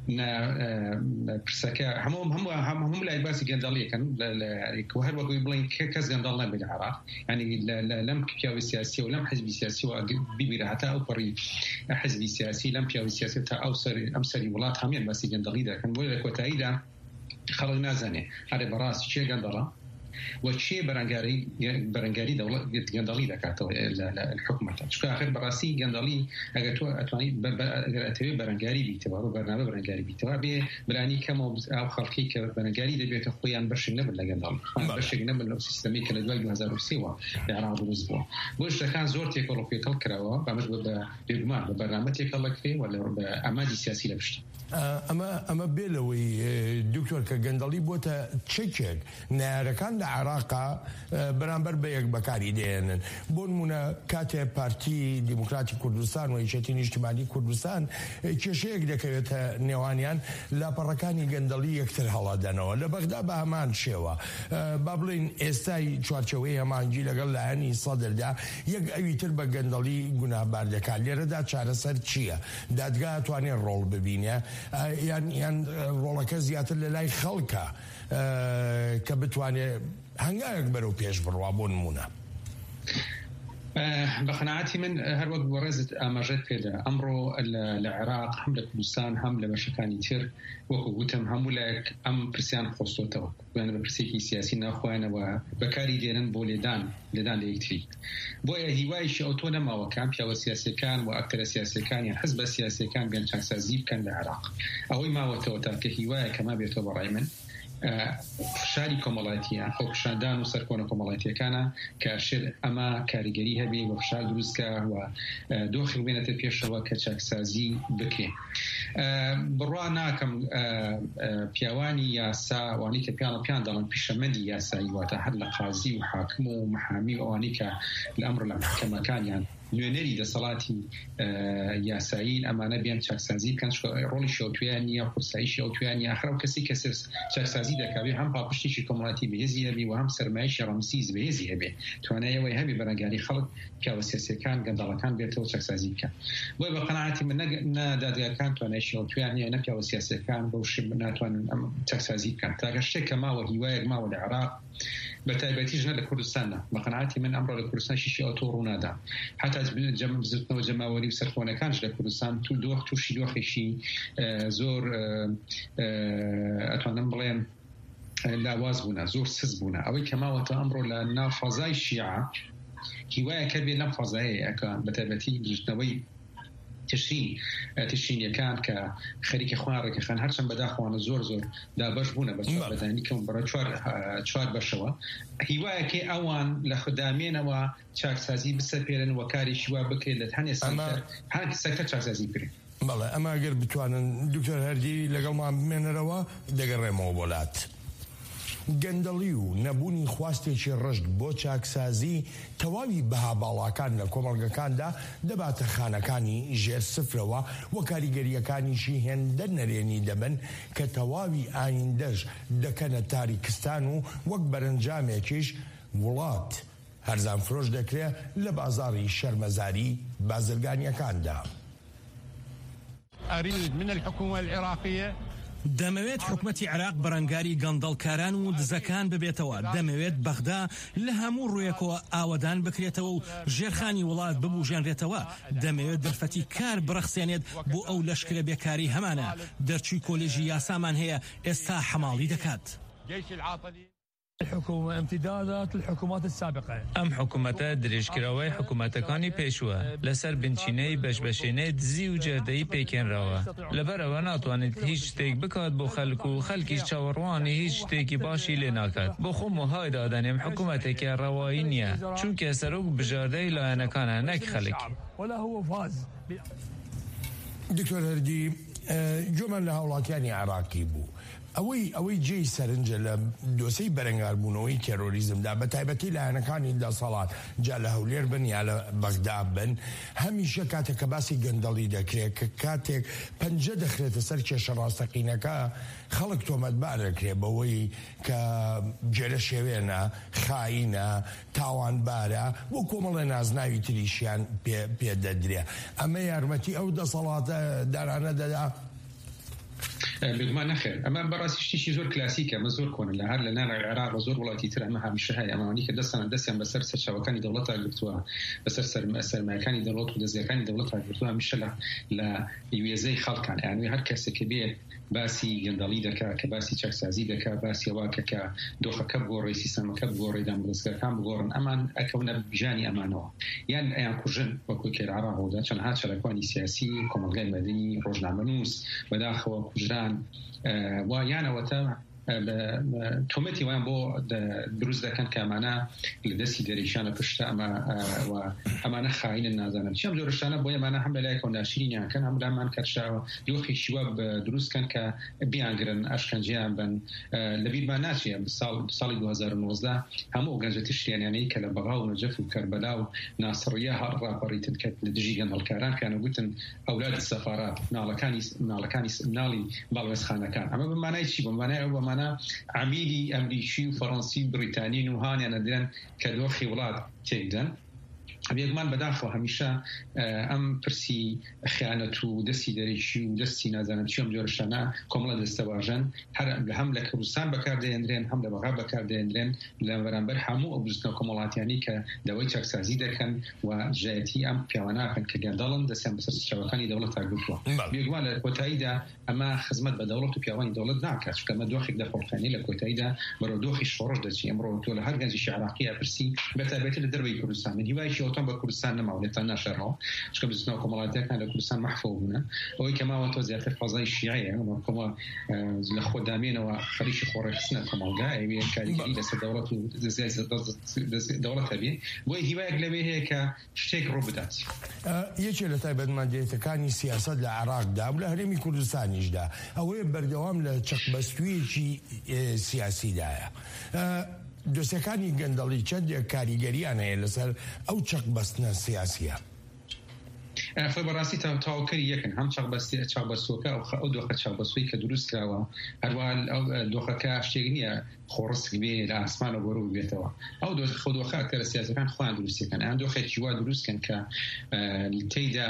پرسەکە هەموو هەموو هەموو لای باسی گەندەڵیەکەن هەر وەکوی بڵین کەس گەندەڵ نەبێت لە عێراق ینی لەم پیاوی سیاسی و لەم حزبی سیاسی و بیبیرە هەتا ئەو پەڕی حزبی سیاسی لەم پیاوی سیاسی تا ئەو ئەم سەری وڵات هەمیان باسی گەندەڵی دەکەن بۆ لە کۆتاییدا خەڵک نازانێ هەرێ بەڕاستی چێ گەندەڵە وشيء برانجاري برانجاري دولة جندالي دكاتو الحكومة شو آخر براسي جندالي أجتوا أتواني أتوي برانجاري بيتوا برنامج برانجاري بيتوا بي براني كم أو خلقي كبرانجاري ده بيت خويان برشنا بلا جندالي برشنا بلا سيستمي كلا دوال بهزار وسيوا بعرض الأسبوع وش كان زورتي كله في كل كراوا بعمل بجماعة برنامج يكلك فيه ولا بأمادي سياسي لبشت أما أما بيلوي دكتور كجندالي بوتا تشيك ناركان عراقا برانبر بيك بكاري دينن بون منا كاتي بارتي ديمقراطي كردستان ويشتين اجتماعي كردستان كشيك دكيوتا نيوانيان لا بركاني جندالي اكثر هلا دانو لبغدا بهمان شوا بابلين استاي چوارچوي همان جي لقل لاني صدر دا يك اوي تربا جندالي گناه باردكا لردا چاره سر چيه دادگاه تواني رول ببينيا يعني يعني رولك زيادة للاي خلقه كبتواني هنگايك برو بيش بروابون مونا بقناعتي من هر وقت ورزت اماجت كده امرو العراق حمله كردستان حمله مشكاني تير وقوتهم همولك ام برسيان خصوتو وانا برسيكي سياسي ناخوانا وبكاري دينن بوليدان لدان ليكتري بويا هوايش اوتونا ما وكان بيا سياسي كان واكثر سياسي كان يعني حزب السياسي كان بين شخص زيب كان العراق او ما وتوتا كهوايه كما بيتو برايمن فشاری کۆمەڵایەتیە خۆ پیشاندان و سەرکۆنە کۆمەڵایەتیەکانە کە شێر ئەمە کاریگەری هەبێ و فشار دروستکە و دۆخی بێنێتە پێشەوە کە چاکسازی بکێ بڕوا ناکەم پیاوانی یاسا وانی کە پیان پیان دەڵن پیشەمەندی یاسایی واتە هەر لە قازی و حاکم و محامی و ئەوانی کە لە ئەمڕۆ لە محکەمەکانیان نوێنەری دەسەڵاتی یاسایین ئەمانە بیان چاکسازی بکەن ڕۆڵی شەوتویان نیە قورسایی شەوتویان نیە ئاخر ئەو کەسی کە چاکسازی دەکاوێ هەم پاپشتێکی کۆمەڵایەتی بەهێزی هەبێ و هەم سەرمایەشی ڕەمسیز بەهێزی هەبێ توانایەوەی هەبێ بەرەنگاری خەڵک پیاوە سیاسیەکان گەندەڵەکان بێتەوە چاکسازی بکەن بۆیە بە قەناعەتی من نە دادگاکان توانای شەوتویان نیە نە پیاوە سیاسیەکان بەو شێ ناتوانن چاکسازی بکەن تاکە شتێک کە ماوە هیوایەک ماوە لە عێراق بەتایبەتیش نە لە کوردستانە بە قەناعەتی من ئەمڕۆ لە کوردستان شیشی ئۆتۆ ڕوونادا حتا زتنەوە جەماوەری و سەرخۆنەکانش لە کوردستان تو دۆخ تووشی دۆخێکی زۆر ئەتوانم بڵێم لاواز بوونە زۆر سز بوونە ئەوەی کە ماوەتە ئەمڕۆ لە ناو فەزای شیعە هیوایە کە بێ لەم فەزایە ئەکەن بەتایبەتی دروستنەوەی تشرين تشرين كان كخريك خوارك خان هرشم بدا خوان زور زور دا باش بونا بس بداني كم برا شوار شوار بشوا هواية كي أوان لخدامين و شاك سازي بسبيرن وكاري شوا بكي لتهني سكتر هنك سكتر شاك سازي بري بله أما أجر بتوانن دكتور هردي لقل ما من روا دقر موبولات گەندەڵی و نەبوونی خواستێکی ڕشت بۆ چاکسازی تەواوی بەها باڵاکان لە کۆمەڵگەکاندا دەباتە خانەکانی ژێر سفرەوە و کاریگەریەکانیشی هێندە نەرێنی دەبن کە تەواوی ئایندەش دەکەنە تاریکستان و وەک بەرەنجامێکیش وڵات هەرزان فرۆش دەکرێت لە بازاڕی شەرمەزاری بازرگانیەکاندا. أريد من الحكومة العراقية دەمەوێت حکومەتی عێراق بەرەنگاری گەندەڵکاران و دزەکان ببێتەوە دەمەوێت بەغدا لە هەموو ڕوویەکەوە ئاوەدان بکرێتەوە و ژێرخانی وڵات ببوژێنرێتەوە دەمەوێت دەرفەتی کار بڕەخسێنێت بۆ ئەو لەشکرە بێکاری هەمانە دەرچووی کۆلێژی یاسامان هەیە ئێستا حەماڵی دەکات. الحكومة امتدادات الحكومات السابقة ام حكومة دريشكراوي حكومة كاني بيشوا لسر بنشيني بشبشيني دزي و جردي بيكين روا لبرا ناتوانت هیچ تيك بكات بو خلقو خلقيش چاورواني هیچ تيكي باشي لناكات بو خمو هاي دادنم حكومتك رواينيا چونك سروق بجردي لانا كان هناك خلق ولا هو فاز. دكتور هردي جمل لهاولاتياني عراقي بو ئەوەی ئەوەی جێی سەرنجە لە دۆسەی بەرەنگاربوونەوەی تێرۆریزمدا بە تایبەتی لایەنەکانی دەسەڵات جا لە هەولێر بن یا لە بەغدا بن هەمیشە کاتێک کە باسی گەندەڵی دەکرێت کە کاتێک پەنجە دەخرێتە سەر کێشە ڕاستەقینەکە خەڵک تۆمەتبار دەکرێت بەوەی کە جێرە شێوێنە خاینە تاوانبارە بۆ کۆمەڵە نازناوی تریشیان پێدەدرێ ئەمە یارمەتی ئەو دەسەڵاتە دارانە دەدا بگمان نەخێر ئەمە بەڕاستی شتێکی زۆر کلاسیکە ئەمە زۆر کۆنە لە هەر لە ناو عێراق زۆر وڵاتی تر ئەمە هەمیشە هەیە ئەمەوانی کە دەستان دەستیان بەسەر سەرچاوەکانی دەوڵەتە گرتووە بەسەر سەرمایەکانی دەوڵەت و دەستگاکانی دەوڵەتە گرتووە هەمیشە لە وێزەی خەڵکان یانوی هەر کەسێکە بێ باسی گەندەڵی دەکا کە باسی چەکسازی دەکا باسی ئەوواکە کە دۆخەکە بگۆڕی سیستەمەکە بگۆڕی دامدەستگاکان بگۆڕن ئەمان ئەکەونە بژانی ئەمانەوە یان ئەیان کوژن وەکو کێرعراقەوەدا چەندها چەلەکوانی سیاسی کۆمەلگای مەدەنی ڕۆژنامەنووس بەداخەوە کوژران و یانەوەتە تۆمەتی وایان بۆ دروست دەکەن کە ئەمانە لە دەستی دەریشانە پشتە ئەمە ئەمانە خاینن نازانن چیام جۆرەشانە بۆ ئەمانە هەم لەلایەکەوە ناشرینیانکەن هەم لامان کەرشاوە دۆخی شیوە دروستکەن کە بیانگرن ئەشکەنجیان بن لەبیرمان ناچێ ساڵی دو هەزار و نۆزدە هەموو گەنجە تشتیانیانەی کە لە بەغا و نەجەف و کەربەلا و ناسڕیە هەر ڕاپەڕیتن کە لە دژی گەندەڵکاران کیانە گوتن ئەولاد سەفارات ناڵەکانی ناڵەکانی ناڵی باڵوێزخانەکان ئەمە بمانای چی بمانای ئەو بەمانە عمیلی ئەمریکی و فەڕەنسی و بریتانی و هانیانە درێن کە دۆخی وڵات تێکدەن بێگومان بەداخەوە هەمیشە ئەم پرسی خیانەت و دەستی دەریشی و دەستی نازانم چیەم جۆرەشانە کۆمەڵە دەستەواژەن هەر هەم لە کوردستان بەکاردەهێنرێن هەم لە بەغا بەکاردەهێنرێن لە بەرامبەر هەموو ئەو بستنەوە کۆمەڵاتیانی کە دەوای چاکسازی دەکەن و ژایەتی ئەم پیاواناکەن کە گەندەڵن دەستیان بەسەر سەرچاوەکانی دەوڵەت تاگرتووە بێگومان لە کۆتاییدا ئەمە خزمەت بە دەوڵەت و پیاوانی دەوڵەت ناکات چونکە ئەمە دۆخێک دەخۆڵخانی لە کۆتاییدا بەرەو دۆخی شۆڕش دەچی ئەمڕۆ تۆ لە هەر گەنجی عێراقی ئەپرسی بەتایبەتی لە دەروی کوردستان من هیوایشی ئەوتان بە کوردستان نەماوێتان ناشەڕەوە چکە بستنەوە کۆمەڵاتیەکان لە کوردستان مەحفوظ بوون ئەوەی کە ماوە تۆ زیاتر فەزای شیعەیە کۆمە لە خۆدامێنەوە خەریکی خۆڕێخستنە کۆمەڵگا ئەوێ کاریگەری لەسەر دەوڵەت و دەوڵەت هەبێ بۆی هیوایەک لەوێ هەیە کە شتێک ڕوو بدات یەکێ لە تایبەتمەندێتەکانی سیاسەت لە عێراقدا و لە هەرێمی کوردستانیشدا ئەوەیە بەردەوام لە چەقبەستوویەکی سیاسیدایە دۆسیەکانی گەندەڵی چەندێک کاریگەریان هەیە لەسەر ئەو چەقبەستنە سیاسیە خۆی بەڕاستی تاواوکەری یەکن هەم چاوبەستوەکە ئەو دۆخە چاوبەستوی کە دروست کراوە هەروە ئەو دۆخەکە شتێک نییە خۆڕست بێ لە ئاسمانە بۆرە بێتەوە ئەو خۆدۆخە کە لە سیاسەکان خۆیان دروستەکەن ئەیان دۆخێکی وا دروستکەن کە تێیدا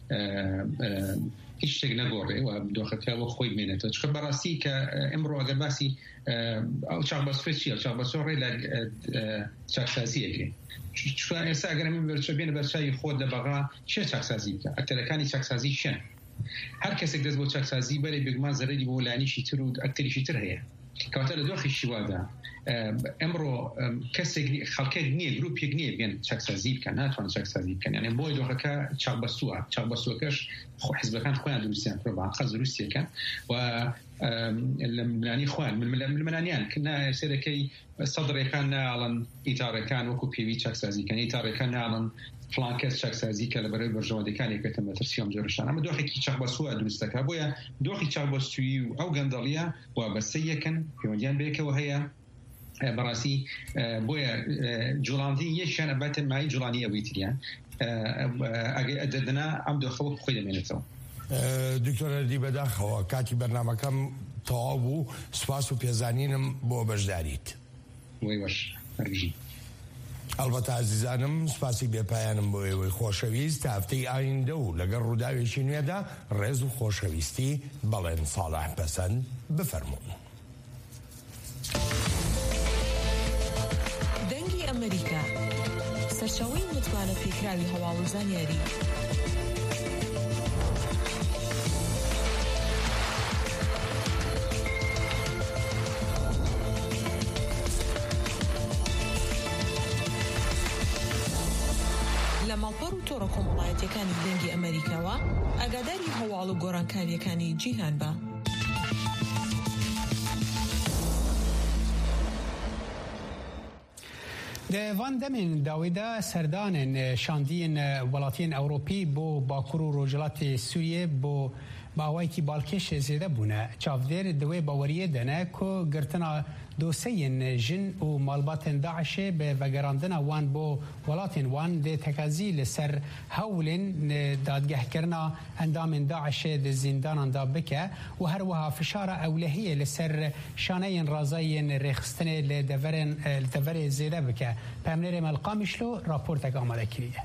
هیچ شتێک نەگۆڕێ و دۆخەکەەوە خۆی بمێنێتەوە چکە بەڕاستی کە ئەمڕۆ ئەگەر باسی ئەو چاوبەستوێ چیە چاوبەستۆ ڕێ لە چاکسازیەکێ ئێستا ئەگەر من بەرچە بێنە بەرچاوی خۆت لە بەغا چێ چاکسازی بکە ئەکتەرەکانی چاکسازی شێن هەر کەسێک دەست بۆ چاکسازی بەرێ بێگومان زەرەری بۆ لایەنیشی تر و ئەکتەریشی تر هەیە کەواتە لە دۆخی شیوادا ئەمڕۆ کەسێک خەڵکێک نییە گروپێک نییە بێن چاکسازی بکەن ناتوانن چاکسازی بکەن یانێ بۆی دۆخەکە چاکبەستووە چاکبەستووەکەش خۆ حیزبەکان خۆیان دروستیان کردووە بەعقە دروستیەکەن و لە ملانی خۆیان ململانیان کنا سێرەکەی سەدرێکان ناڵن ئیتارەکان وەکو پێوی چاکسازیکەن ئیتارەکان ناڵن فلان کەس چاکسازی کە لە بەرەوەی بەرژەوەندەکانێکێتە مەترسیۆم جۆرەشان ئەمە دۆخێکی چاکبەستووە دروستەکە بۆیە دۆخی چاکبەستووی و ئەو گەندەڵیە و بەستەی یەکەن پەیوەندیان بەیەکەوە هەیە بەڕاستی بۆیە جوڵاندی یەکیان ئەباتە مای جوڵانی ئەوەی تریان دەدەنا ئەم دۆخەوە خۆی دەمێنێتەوە دکتۆر هەردی بەداخەوە کاتی بەرنامەکەم تەواو بوو سوپاس و پێزانینم بۆ بەشداریت وەی بەش هەرگیژی ئەلبەتە عزیزانم سوپاسی بێپایانم بۆ ئێوەی خۆشەویست تا هەفتەی ئایندە و لەگەڵ ڕووداوێکی نوێدا ڕێز و خۆشەویستی بەڵێن ساڵح پەسەند بفەرموون. دەنگی ئەمریکا سەرچاوەی متمانە پێکراوی هەواڵ و زانیاری لە ماڵپەڕ و تۆڕە کۆمەڵایەتیەکانی دەنگی ئەمریکاوە ئاگاداری هەواڵ و گۆڕانکاریەکانی جیهان بە. وان دەمێن داوێدا سەردانن شاندین وڵاتیان ئەوروپی بۆ باکوور و ڕۆژهەڵاتی سووریە بۆ باوای کی بالکش زیده بونه چافدر دوی باوریه دنه کو گرتنا دوسین جن و مالبات داعش به وگراندن وان بو ولات وان ده تکازی لسر هولن دادگه کرنا اندام داعش ده زندان دا بکه و هر وها فشار اولهیه لسر شانه رازاین رخصتن لدورن لدور زیده بکه پامنر ملقامشلو راپورت آماده کریه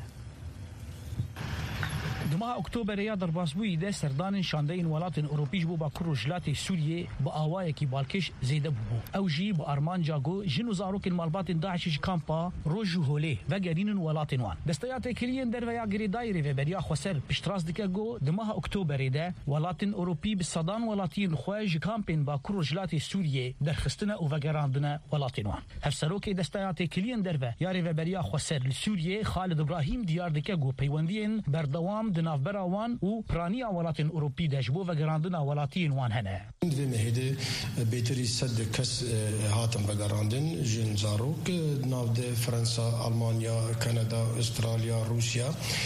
دما اکتبر یا در باسبوی ده سردان شاندین ولات اروپیش بو با کروجلات سوریه با آوای کی بالکش زیده بو او جی با ارمان جاگو جنو زاروک مالبات داعش کامپا روجو هوله و گرین ولات وان دستیات کلین در و یا گری دایره و بریا خسر پشتراس دکه گو دما اکتبر ده ولات اروپی به صدان ولاتین خواج کامپین با کروجلات سوریه در خستنه او وگراندنه ولات وان هفسروک دستیات کلین در و یا و بریا خسر سوریه خالد ابراهیم دیار دکه گو پیوندین بردوام نافبر وان و پرانی ولات اروپی دجبو و گراندن ولاتین وان هنه في مهدي بيتري سد كس هاتم بقراندن جن زاروك نافد فرنسا ألمانيا كندا استراليا روسيا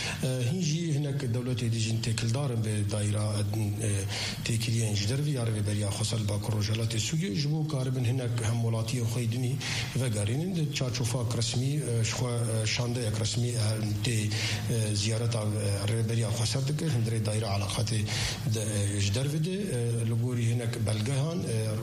هنجي هناك دولة دي جن تكل دارن بدائرة تكلين جدر في عربي بريا خصل باكروجالات السوقي جبو كاربن هناك هم ولاتي خيدني وقارين تشارشوفاك رسمي شخوا شانديك رسمي تي زيارة عربي بريا خسر دكر هندري دائرة علاقات جدر فيدي لغوري هناك بلغهان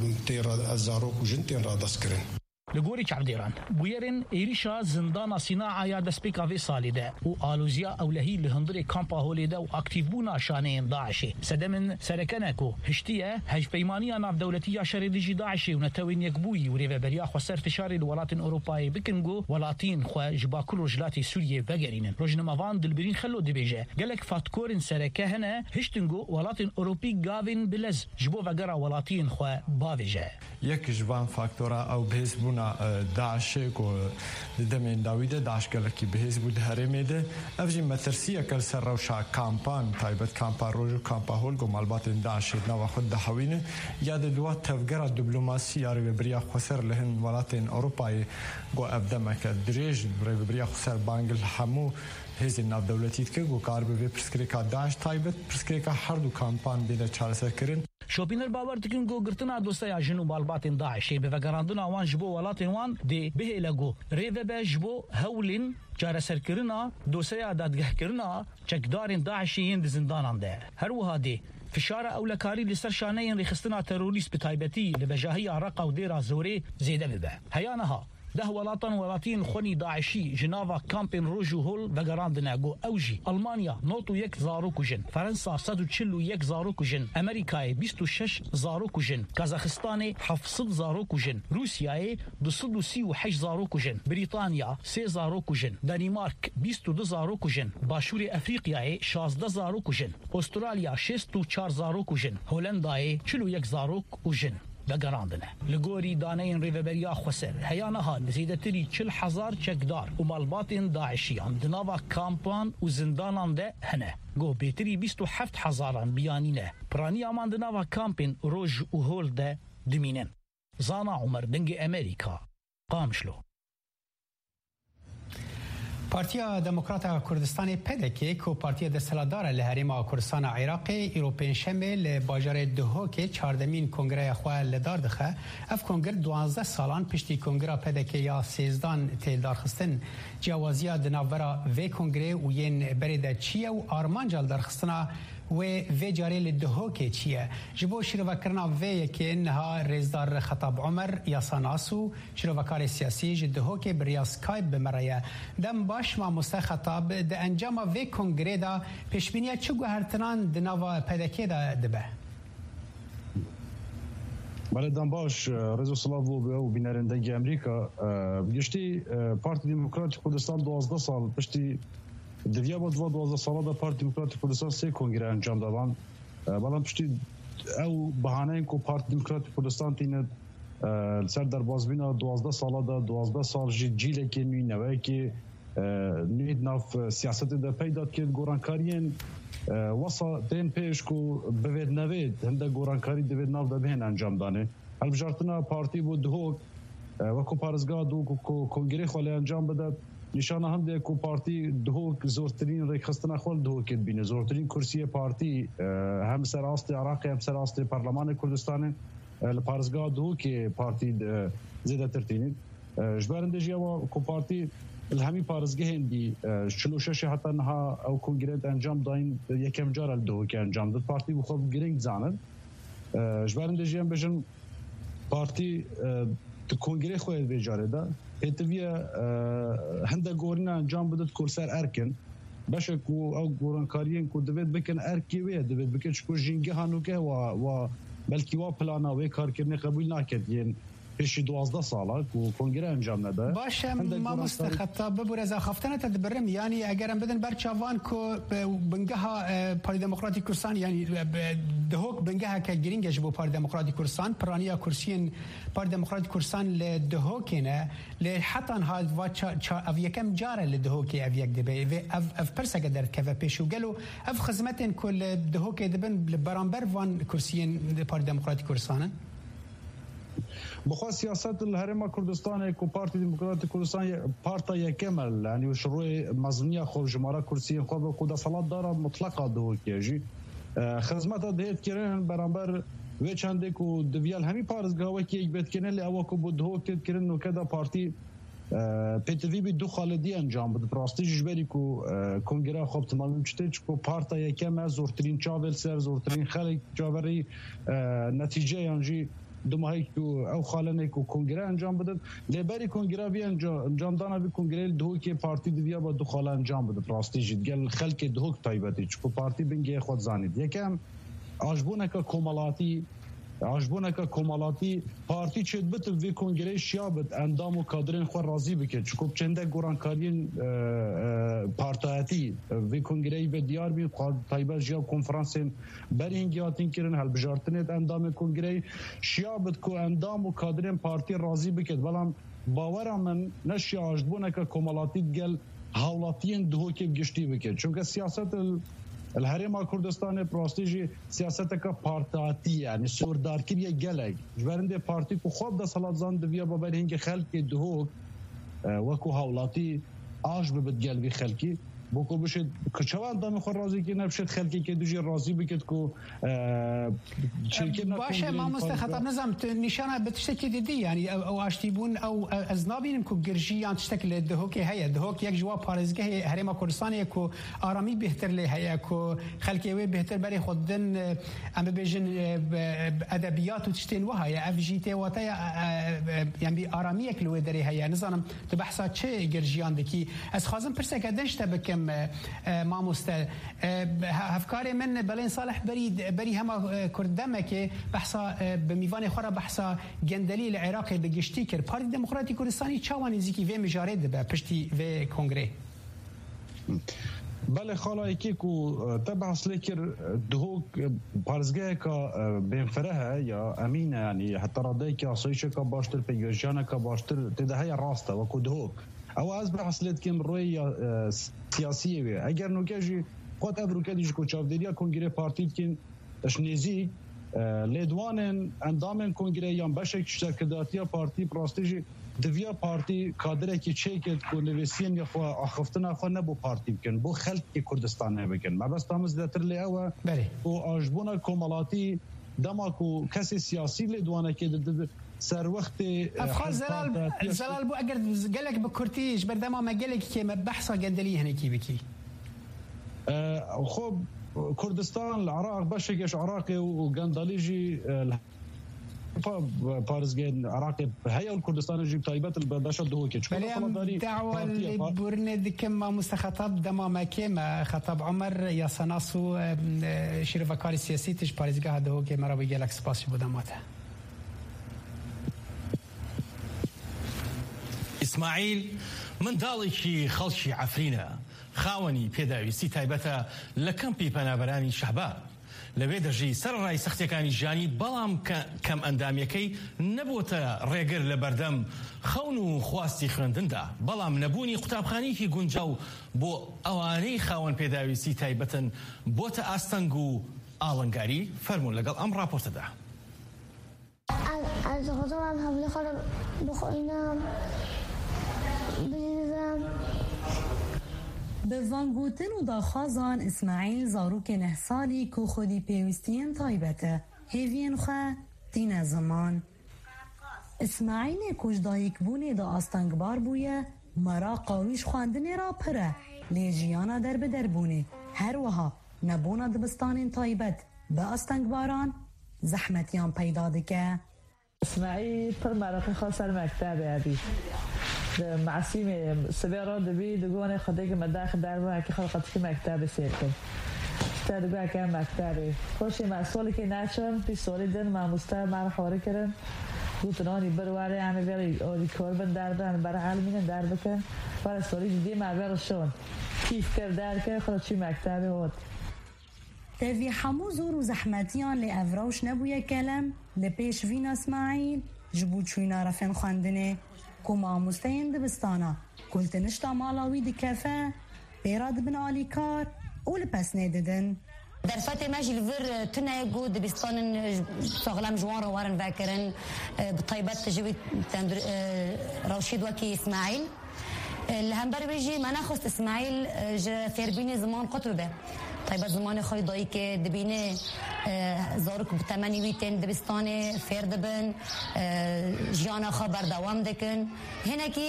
تيرا الزاروك وجنتين را دسكرن لگوری چعبدیران بویرن ایریشا زندان صناعه یا دسپیکا وی سالیده و آلوزیا اولهی لهندری کامپا هولیده و اکتیف بونا شانه داعشی سدمن سرکنکو هشتیه هج پیمانیا ناف دولتی یا شریدجی داعشی و نتوین یکبوی و ریو بریا خسر فشاری لولات اروپایی بکنگو ولاتین خو جباکل رجلاتی سوریه وگرینن روجنموان دلبرین خلو دبیجه گلک فاتکورن سرکه هنه هشتنگو ولات اروپی گاوین بلز جبو وگرا ولاتین خو باویجه یک جوان فاکتورا او بهز بونا داعش کو دمن داویده داعش کلکی بهز بود هرمیده افجی مترسیه کل سر روشا کامپان تایبت کامپا روجو کامپا هول گو مالبات داعش نوا خود دحوینه یاد دوات تفجر دیپلماسی یاری بریا خسر لهن ولات اروپای گو ابدمک دریج بریا خسر بانگل همو هزی ناف دولتی که گو کار به پرسکریکا داعش تایبت پرسکریکا هر دو کامپان بیده چارسر کرن شوبینر باور تکن گو گرتنا دوستا جنو بالبات داعش به وگراندنا وان جبو ولات وان دی به لگو ریو به جبو هولین جار سرکرنا دوسیا دادگه کرنا چکدارین داعشیین د زندانان ده هر وهادي فشار اولکاری لسر شانه رخصتنا تروریست بتایبتی لبجاهی عراق و دیر زوری زیده ببه هیانها ده ولاتن ولاتين خوني داعشي جنافا كامبين روجو هول وگراندنا گو اوجي المانيا نوتو يك زاروكوجن فرنسا صد وچلو يك زاروكوجن امريكاي بیست و شش زاروكوجن كازاخستان هفتصد زاروكوجن روسيا دوصد و سی و هشت زاروكوجن بريطانيا سه زاروكوجن دنمارك بیست و دو زاروكوجن باشور افريقيا شازده زاروكوجن استراليا شصت و چهار زاروكوجن هولندا چلو یک زاروكوجن وگراندنه لگوری دانین ریوبریا خسر هیانها نزیدتری چل هزار چکدار و مالباتین داعشیان دناوا کامپان و زندانان ده هنه گو بیتری بیست و هفت هزاران بیانینه پرانی امان دناوا کامپین روژ و هول ده دمینن زانا عمر دنگ امریکا قامشلو پارتیا دموکرات کردستان پدکی کو پارتیا دستلدار لهریم کردستان عراق ایروپین شمل باجار دهوک چهاردمین کنگره خو لدار دخه اف کنگر دوازده سالان پشتی کنگره پدکی یا سیزدان تیلدار خستن جوازیا دناورا و کنگره و ین برید چیه و آرمانجال در خستنا و وی جاری لدهوک چیه جبو شروع وی که انها رزدار خطاب عمر یاساناسو شروع کار سیاسی جدهوک بریا سکایپ بمرایه دم باش ما مستخطاب ده انجام وی کنگره دا پیشبینیه چگو هرتنان دناوا پدکه دا دبه بله دم باش رزو سلاو و بینرندگی امریکا بگشتی پارتی دموکراتی کردستان دوازده سال پشتی دویا با دو دوازده ساله دا پارتی دموکراتی کردستان سه کنگره انجام دادن بلان پشتی او بهانه این که پارتی دموکراتی کردستان تینه سر در بازبینا دوازده ساله دا دوازده سال جی جیله که نوی نوی که نوید ناف سیاست دا پیداد که گورانکارین واسا تین پیش که بوید نوید هنده گورانکاری دوید ناف دا بهن انجام دانه هل بجارتنا پارتی بود دهوک وکو پارزگاه دو که کنگره خواهی انجام بده نشانه هم ده کو پارتی دهوک زورترین ریخستنا خول دهوک بینه زورترین کرسی پارتی هم سراست عراقی هم سراست پارلمان کردستان لپارزگاه دهوک پارتی زیده ترتینید جبرنده جیوا کو پارتی الهمی پارزگاه هندی شلوشش حتی نها او کنگرهت انجام داین یکم جار دهوک انجام داد پارتی بخواب گرنگ زاند جبرنده جیوا بجن پارتی کنگره خواهد بیجاره ده هتویه هنده گورنا انجام بدد کرسر ارکن باشه کو او گورنکاریین کو دوید بکن ارکی وی دوید بکن چکو جنگه هانوکه و و بلکی وا پلانا وی کار کردن قبول نکرد یعنی پیش دوازده ساله کو کنگره انجام نده باشه ما مستخطب ببرز خفتنه تدبرم یعنی اگرم بدن برچوان کو بنگها پارتی دموکراتی کردستان یعنی دهوک بنگها که گرینگش بو پارتی دموکراتی کردستان پرانیا کرسین پارتی دموکراتی کردستان لدهوکینه لحتى هاد واچا اف یکم جاره لدهوکی اف یک دبی و اف اف پرسه قدر که پیشو گلو اف خدمتن کل دهوکی دبن برانبر وان کرسین پارتی دموکراتی کردستان بخوا سیاست الهرم کردستان کو پارتی دموکراتی کردستان پارتا یکمل یعنی شروع مزنیه خو جمهوری کرسی خو خود صلات داره مطلقه دهوکیجی خدمت دهت کردن برانبر و چنده کو دویال همی پارزگاه که یک بیت کنه لی اوا کو بدهو کد کردن نو کدا پارتی پیتوی بی دو خالدی انجام بده پراستی جبری کو کنگره خوب تمام چته کو پارتا یکم زورترین چاول سر زورترین خلق جاوری نتیجه یانجی دو ماهی کو او خالنه کو کنگره انجام بده لیبری کنگره بی انجام دانا بی کنگره دو که پارتی دویا با دو خاله انجام بده پراستی جد گل خلق دهوک تایبتی کو پارتی بنگه خود زانید یکم عجبونه که کمالاتی عجبونه که کمالاتی پارتی چید بت وی کنگره شیابت اندام و کادرین خور راضی بکد چکو چنده گورانکارین پارتایتی وی کنگره به دیار بی تایبه جیا کنفرانسین برینگیاتین کرن هل بجارتنید اندام کنگره شیابت که اندام و کادرین پارتی راضی بکد بلام باورم من نشی عجبونه که کمالاتی گل حولاتین دهوکی بگشتی بکد چونکه سیاست الهرم کردستان پراستیجی سیاست کا پارتاتی یعنی سوردارکی یه گلگ جبرنده پارتی کو خوب د صلات زان دویا ببر هنگ خلق دهوک وکو حولاتی آج ببد گل بی خلقی بوکو بشه کچوان دام خور راضی که نبشد خلقی که دوجی راضی بکد کو باشه ما مستخطب نظام نشانه بتشتكي دیدی یعنی او اشتیبون او از نابینم کو گرجیان تشتکل دهوک هيا دهوک یک جواب پارزگاه هرم کردستان کو آرامی بهتر له هيا کو خلقی وی بهتر برای خودن ام بجن ادبیات و تشتین وهاي اف جی تی و تا یعنی آرامی کلو دری هيا نظام تو بحثا چه گرجیان دکی از خازم پرسه کدنش تبکم ما مست هفکار من بلین صالح برید بری هما کردمه که بحثا بمیوان خورا بحثا گندلی العراقی بگشتی کرد پارتی دموکراتی کردستانی چاوانی زیکی وی مجارد به پشتی وی کنگره بله خاله کی کو تبحث لیکر دهوک پارزگاه کا بینفره یا امینه یعنی حتی راده که آسایش کا باشتر پیگرجانه کا باشتر تدهی راسته و کو دهوک او از بحث لید کم روی سیاسیه وی اگر نوکه خود افروکه دیش کو چاودریا کنگره پارتی کن تشنیزی لیدوان اندام کنگره یا بشک شرکداتی پارتی پراستیجی دویا پارتی کادره که چیکت کو نویسین یا خو اخفتنا خو نبو پارتی بکن بو خلق کردستان نبکن ما بس تامز دتر لی او او اجبونا کمالاتی دما کو کسی سیاسی لیدوانه که سر وقت افخار زلال زلال بو اگر قالك بكرتيج بردما ما قالك كي بحثا قندلي هنا كي بكي خب كردستان العراق بشكش عراقي وقندليجي بارزجين عراقي هي الكردستان جيب تايبات البشر دهوكي بلام دعوة لبورند كما مستخطب دما ما كما خطاب عمر يا سناسو شرفكار السياسي تش بارزجها دهوكي مرا بيجالك سباسي بدماته إسماعيل من داڵێکی خەڵکی عەفرینە خاوەنی پێداویستی تایبەتە لە کەمپی پەنابەرانی شەحبا لەوێ دەژی سەرڕای سەختیەکانی ژیانی بەڵام کەم ئەندامیەکەی نەبووتە ڕێگر لە بەردەم خەون و خواستی خوێندندا بەڵام نەبوونی قوتابخانەیەکی گونجاو بۆ ئەوانەی خاوەن پێداویستی تایبەتن بۆتە ئاستەنگ و ئاڵنگاری فەرموون لەگەڵ ئەم راپۆرتەدا از خودم هەوڵی خۆم بخۆینە بریزم به وانگوتن و داخازان اسماعیل زاروک نه سالی که خودی پیوستین تایبته هیوین خواه دین زمان اسماعیل کجدایک بونه دا آستانگبار بویه مرا قاویش خواندنی را پره لیجیانا در بدر بونه هر وها نبونا دبستان تایبت به آستانگباران زحمتیان پیدا دکه اسماعیل پر مرقی خواست سر مکتب عبی معصیم سبیرا دبی دگونه خودی که مداخل در بونه که خلقت که مکتب سیر کن تا دگوه که مکتبی خوشی مسئولی که نچم پی سولی دن ما مستر مر حواره کرن گوتنانی برواره همه بیاری اولی کاربن در بن برای علمین در بکن برای سولی جدی معبر شون کیف کرد در که خود چی مکتبی هود تاوی همو زور و زحمتیان لی افراوش نبویه کلم لپیش وین اسماعیل جبو چوینا رفن خواندنه که ماموستین دبستانا کلتنشتا مالاوی دکفه بیراد بن آلی کار او لپس نددن در فتره ماجي الفر تنا يقود بيستان شغلام جوار وارن فاكرن بطيبات تجيب تندر رشيد وكي اسماعيل الهمبر بيجي ما ناخذ اسماعيل جا ثيربيني زمان قطبه طيب زمان خوي ضايك دبينه زارك بثمانية ويتين دبستانه فردبن جانا خبر دوام دكن هنا كي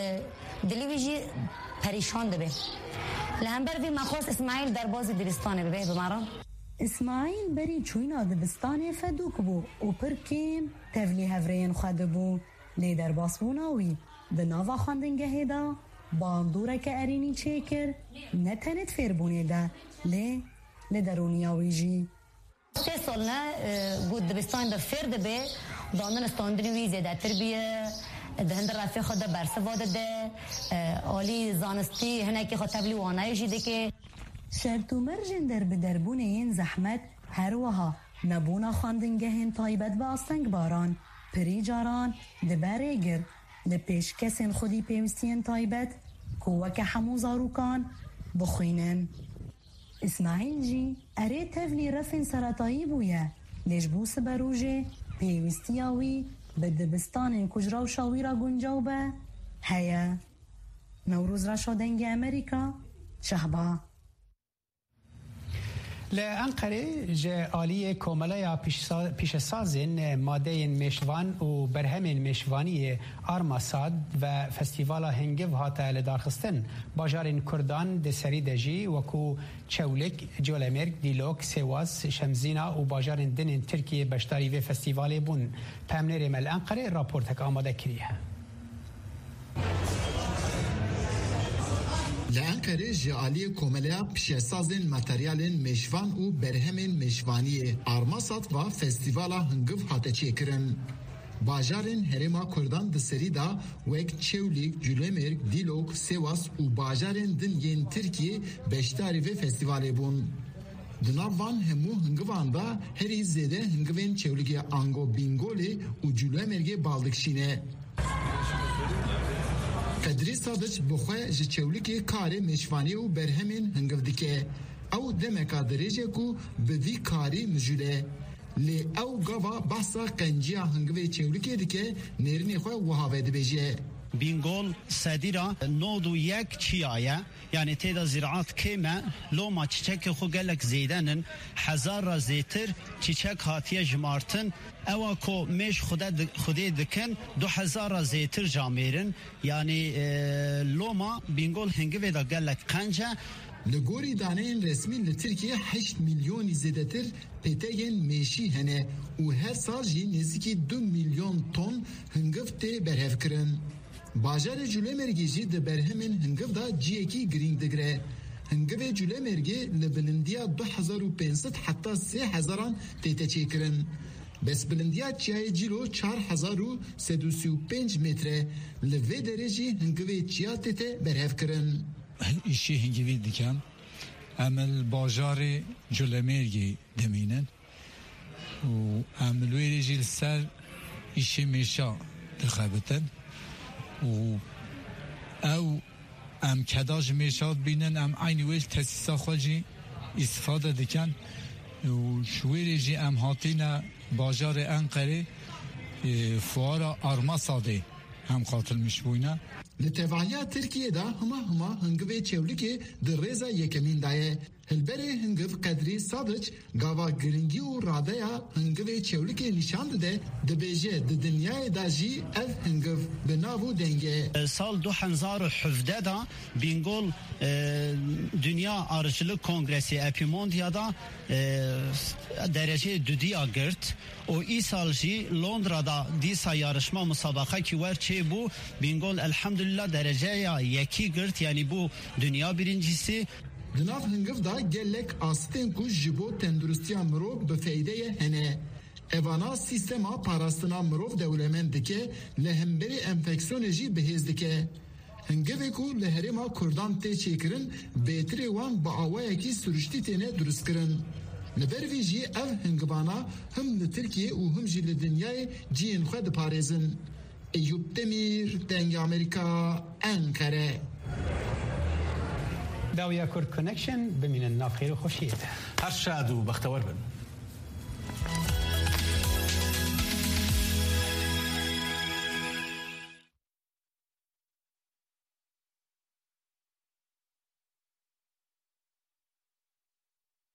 دلي بيجي پریشان دبه لهمبر وی مخواست اسماعیل در باز دبستانه ببه بمارا اسماعیل بری چوینا دبستانه فدوک بو او پر کم تفلی هفرین خود بو لی در باز بوناوی ده ناوا خواندنگه هیدا باندوره که ارینی چیکر نتنت فیر بونه ده لی لی درونیاوی جی سه سال نه گود دبستان در فیر دبه دانن استاندنی وی زیده تربیه دهند رفیق خود برسه واده ده آلی زانستی هنه که خود تبلی وانه جیده که شرط و مرجن در بدربون این زحمت هر وها نبونا خواندنگه هن طایبت به آستنگ باران پری جاران ده برگر ده پیش کسین خودی پیوستین طایبت کوک همو زاروکان بخوینن اسماعیل جی اره تفلی رفن سرطایی بویه لجبوس بروجه پیوستیاوی به دبستان کجرا و شاوی را گنجاو به هیا نوروز را شدنگ امریکا شهبا لأنقره جالی کوملای پیشسازین ماده مشوان و برهم مشوانی آرماساد و فستیوالا هنگو هاتا لدارخستن باجارین کردان دسری دجی وکو چولک جولمرگ دیلوک سواز شمزینا و باجارین دنین ترکیه بشتاری و فستیوال بون پامنر مل انقره راپورتک آماده کریه لأنقره جعالی کوملیا پیشسازین ماتریالین مشوان و برهمین مشوانی آرماسات و فستیوالا هنگو هاته چیکرن. باجارین هرما کردان دسری دا وک چولیک جولمرگ دیلوک سواس و باجارین دن ین ترکیه بشتاری و فستیوالی بون. دناوان همو هنگوان دا هری زیده هنگوین چولیک آنگو بینگولی و جولمرگ بالدکشینه. قدری صادق بخواه جچولیکی کاری مشوانی و برهمین هنگو دیکه او دمکا دریجه کو بدی کاری مجوله لی او گاوا بحثا قنجیا هنگوی چولیکی دیکه نیرینی خواه وحاوه دی بیجه بینگول سدیرا نودو یک چیایه یعنی تیدا زراعت کمه لوما چیچک خو گلک زیدنن هزار را زیتر چیچک هاتیه جمارتن اوا کو میش خودی دکن دو هزار را زیتر جامیرن یعنی لوما بینگول هنگوی دا گلک قنجه لگوری دانین رسمی لترکیه هشت میلیونی زیدتر پیتین میشی هنه و هر سال جی نزدیکی دو میلیون تن هنگفته برهف کرن. باجار جولمرگی جی ده برهمین هنگف دا جیکی گرینگ دگره. هنگف جولمرگی لبلندیا دو هزار و پنجصد حتی سه هزاران تیته چی کرن. بس بلندیا چیای جیلو چار هزار و سد و سی و پنج متره لوی درجی هنگف چیا تیته برهف کرن. ایشی هنگوی دیکن عمل باجار جولمرگی دمینن و عملوی رجیل سر ایشی میشا دخابتن و او ام کداج میشاد بینن ام عینی ویل تسیسا خواجی استفاده دیکن و شوی رجی ام هاتین باجار انقره فوارا آرما ساده هم قاتل مشبوینه لتبعية تركيا دا هما هما هنگوه چولكي در ريزا يكمين دايه هلبري هنگو قدري صادج گاوا گرنگي و رادايا هنگوه چولكي نشاند ده دبيجه د دنيا دا جي اف هنگو بناو دنگه. سال دو هزار و هفده دا بینگول دنیا arıcılık kongresi Epimondiya'da derece düdüya girt. O isalji Londra'da disa yarışma musabaka ki var çe bu bingol elhamdülillah dereceye yeki girt yani bu dünya birincisi. Dinav hıngıv da gellek asiten ku jibo tendurustiya mirov bifeydeye hene. Evana sistema parastina mirov devlemendike lehemberi enfeksiyoneji behezdike. هنگوی کو لهرما کردان تی چیکرن بهتری وان با آوایی کی سرشتی تینه درست کرن. لبروی جی اف هنگوانا هم لترکیه و هم جی لدنیای جین خود پارزن. ایوب دمیر دنگ امریکا انکره. داویا کرد کنکشن بمینن ناف خیر و خوشیت. هر شاد و بختور بن.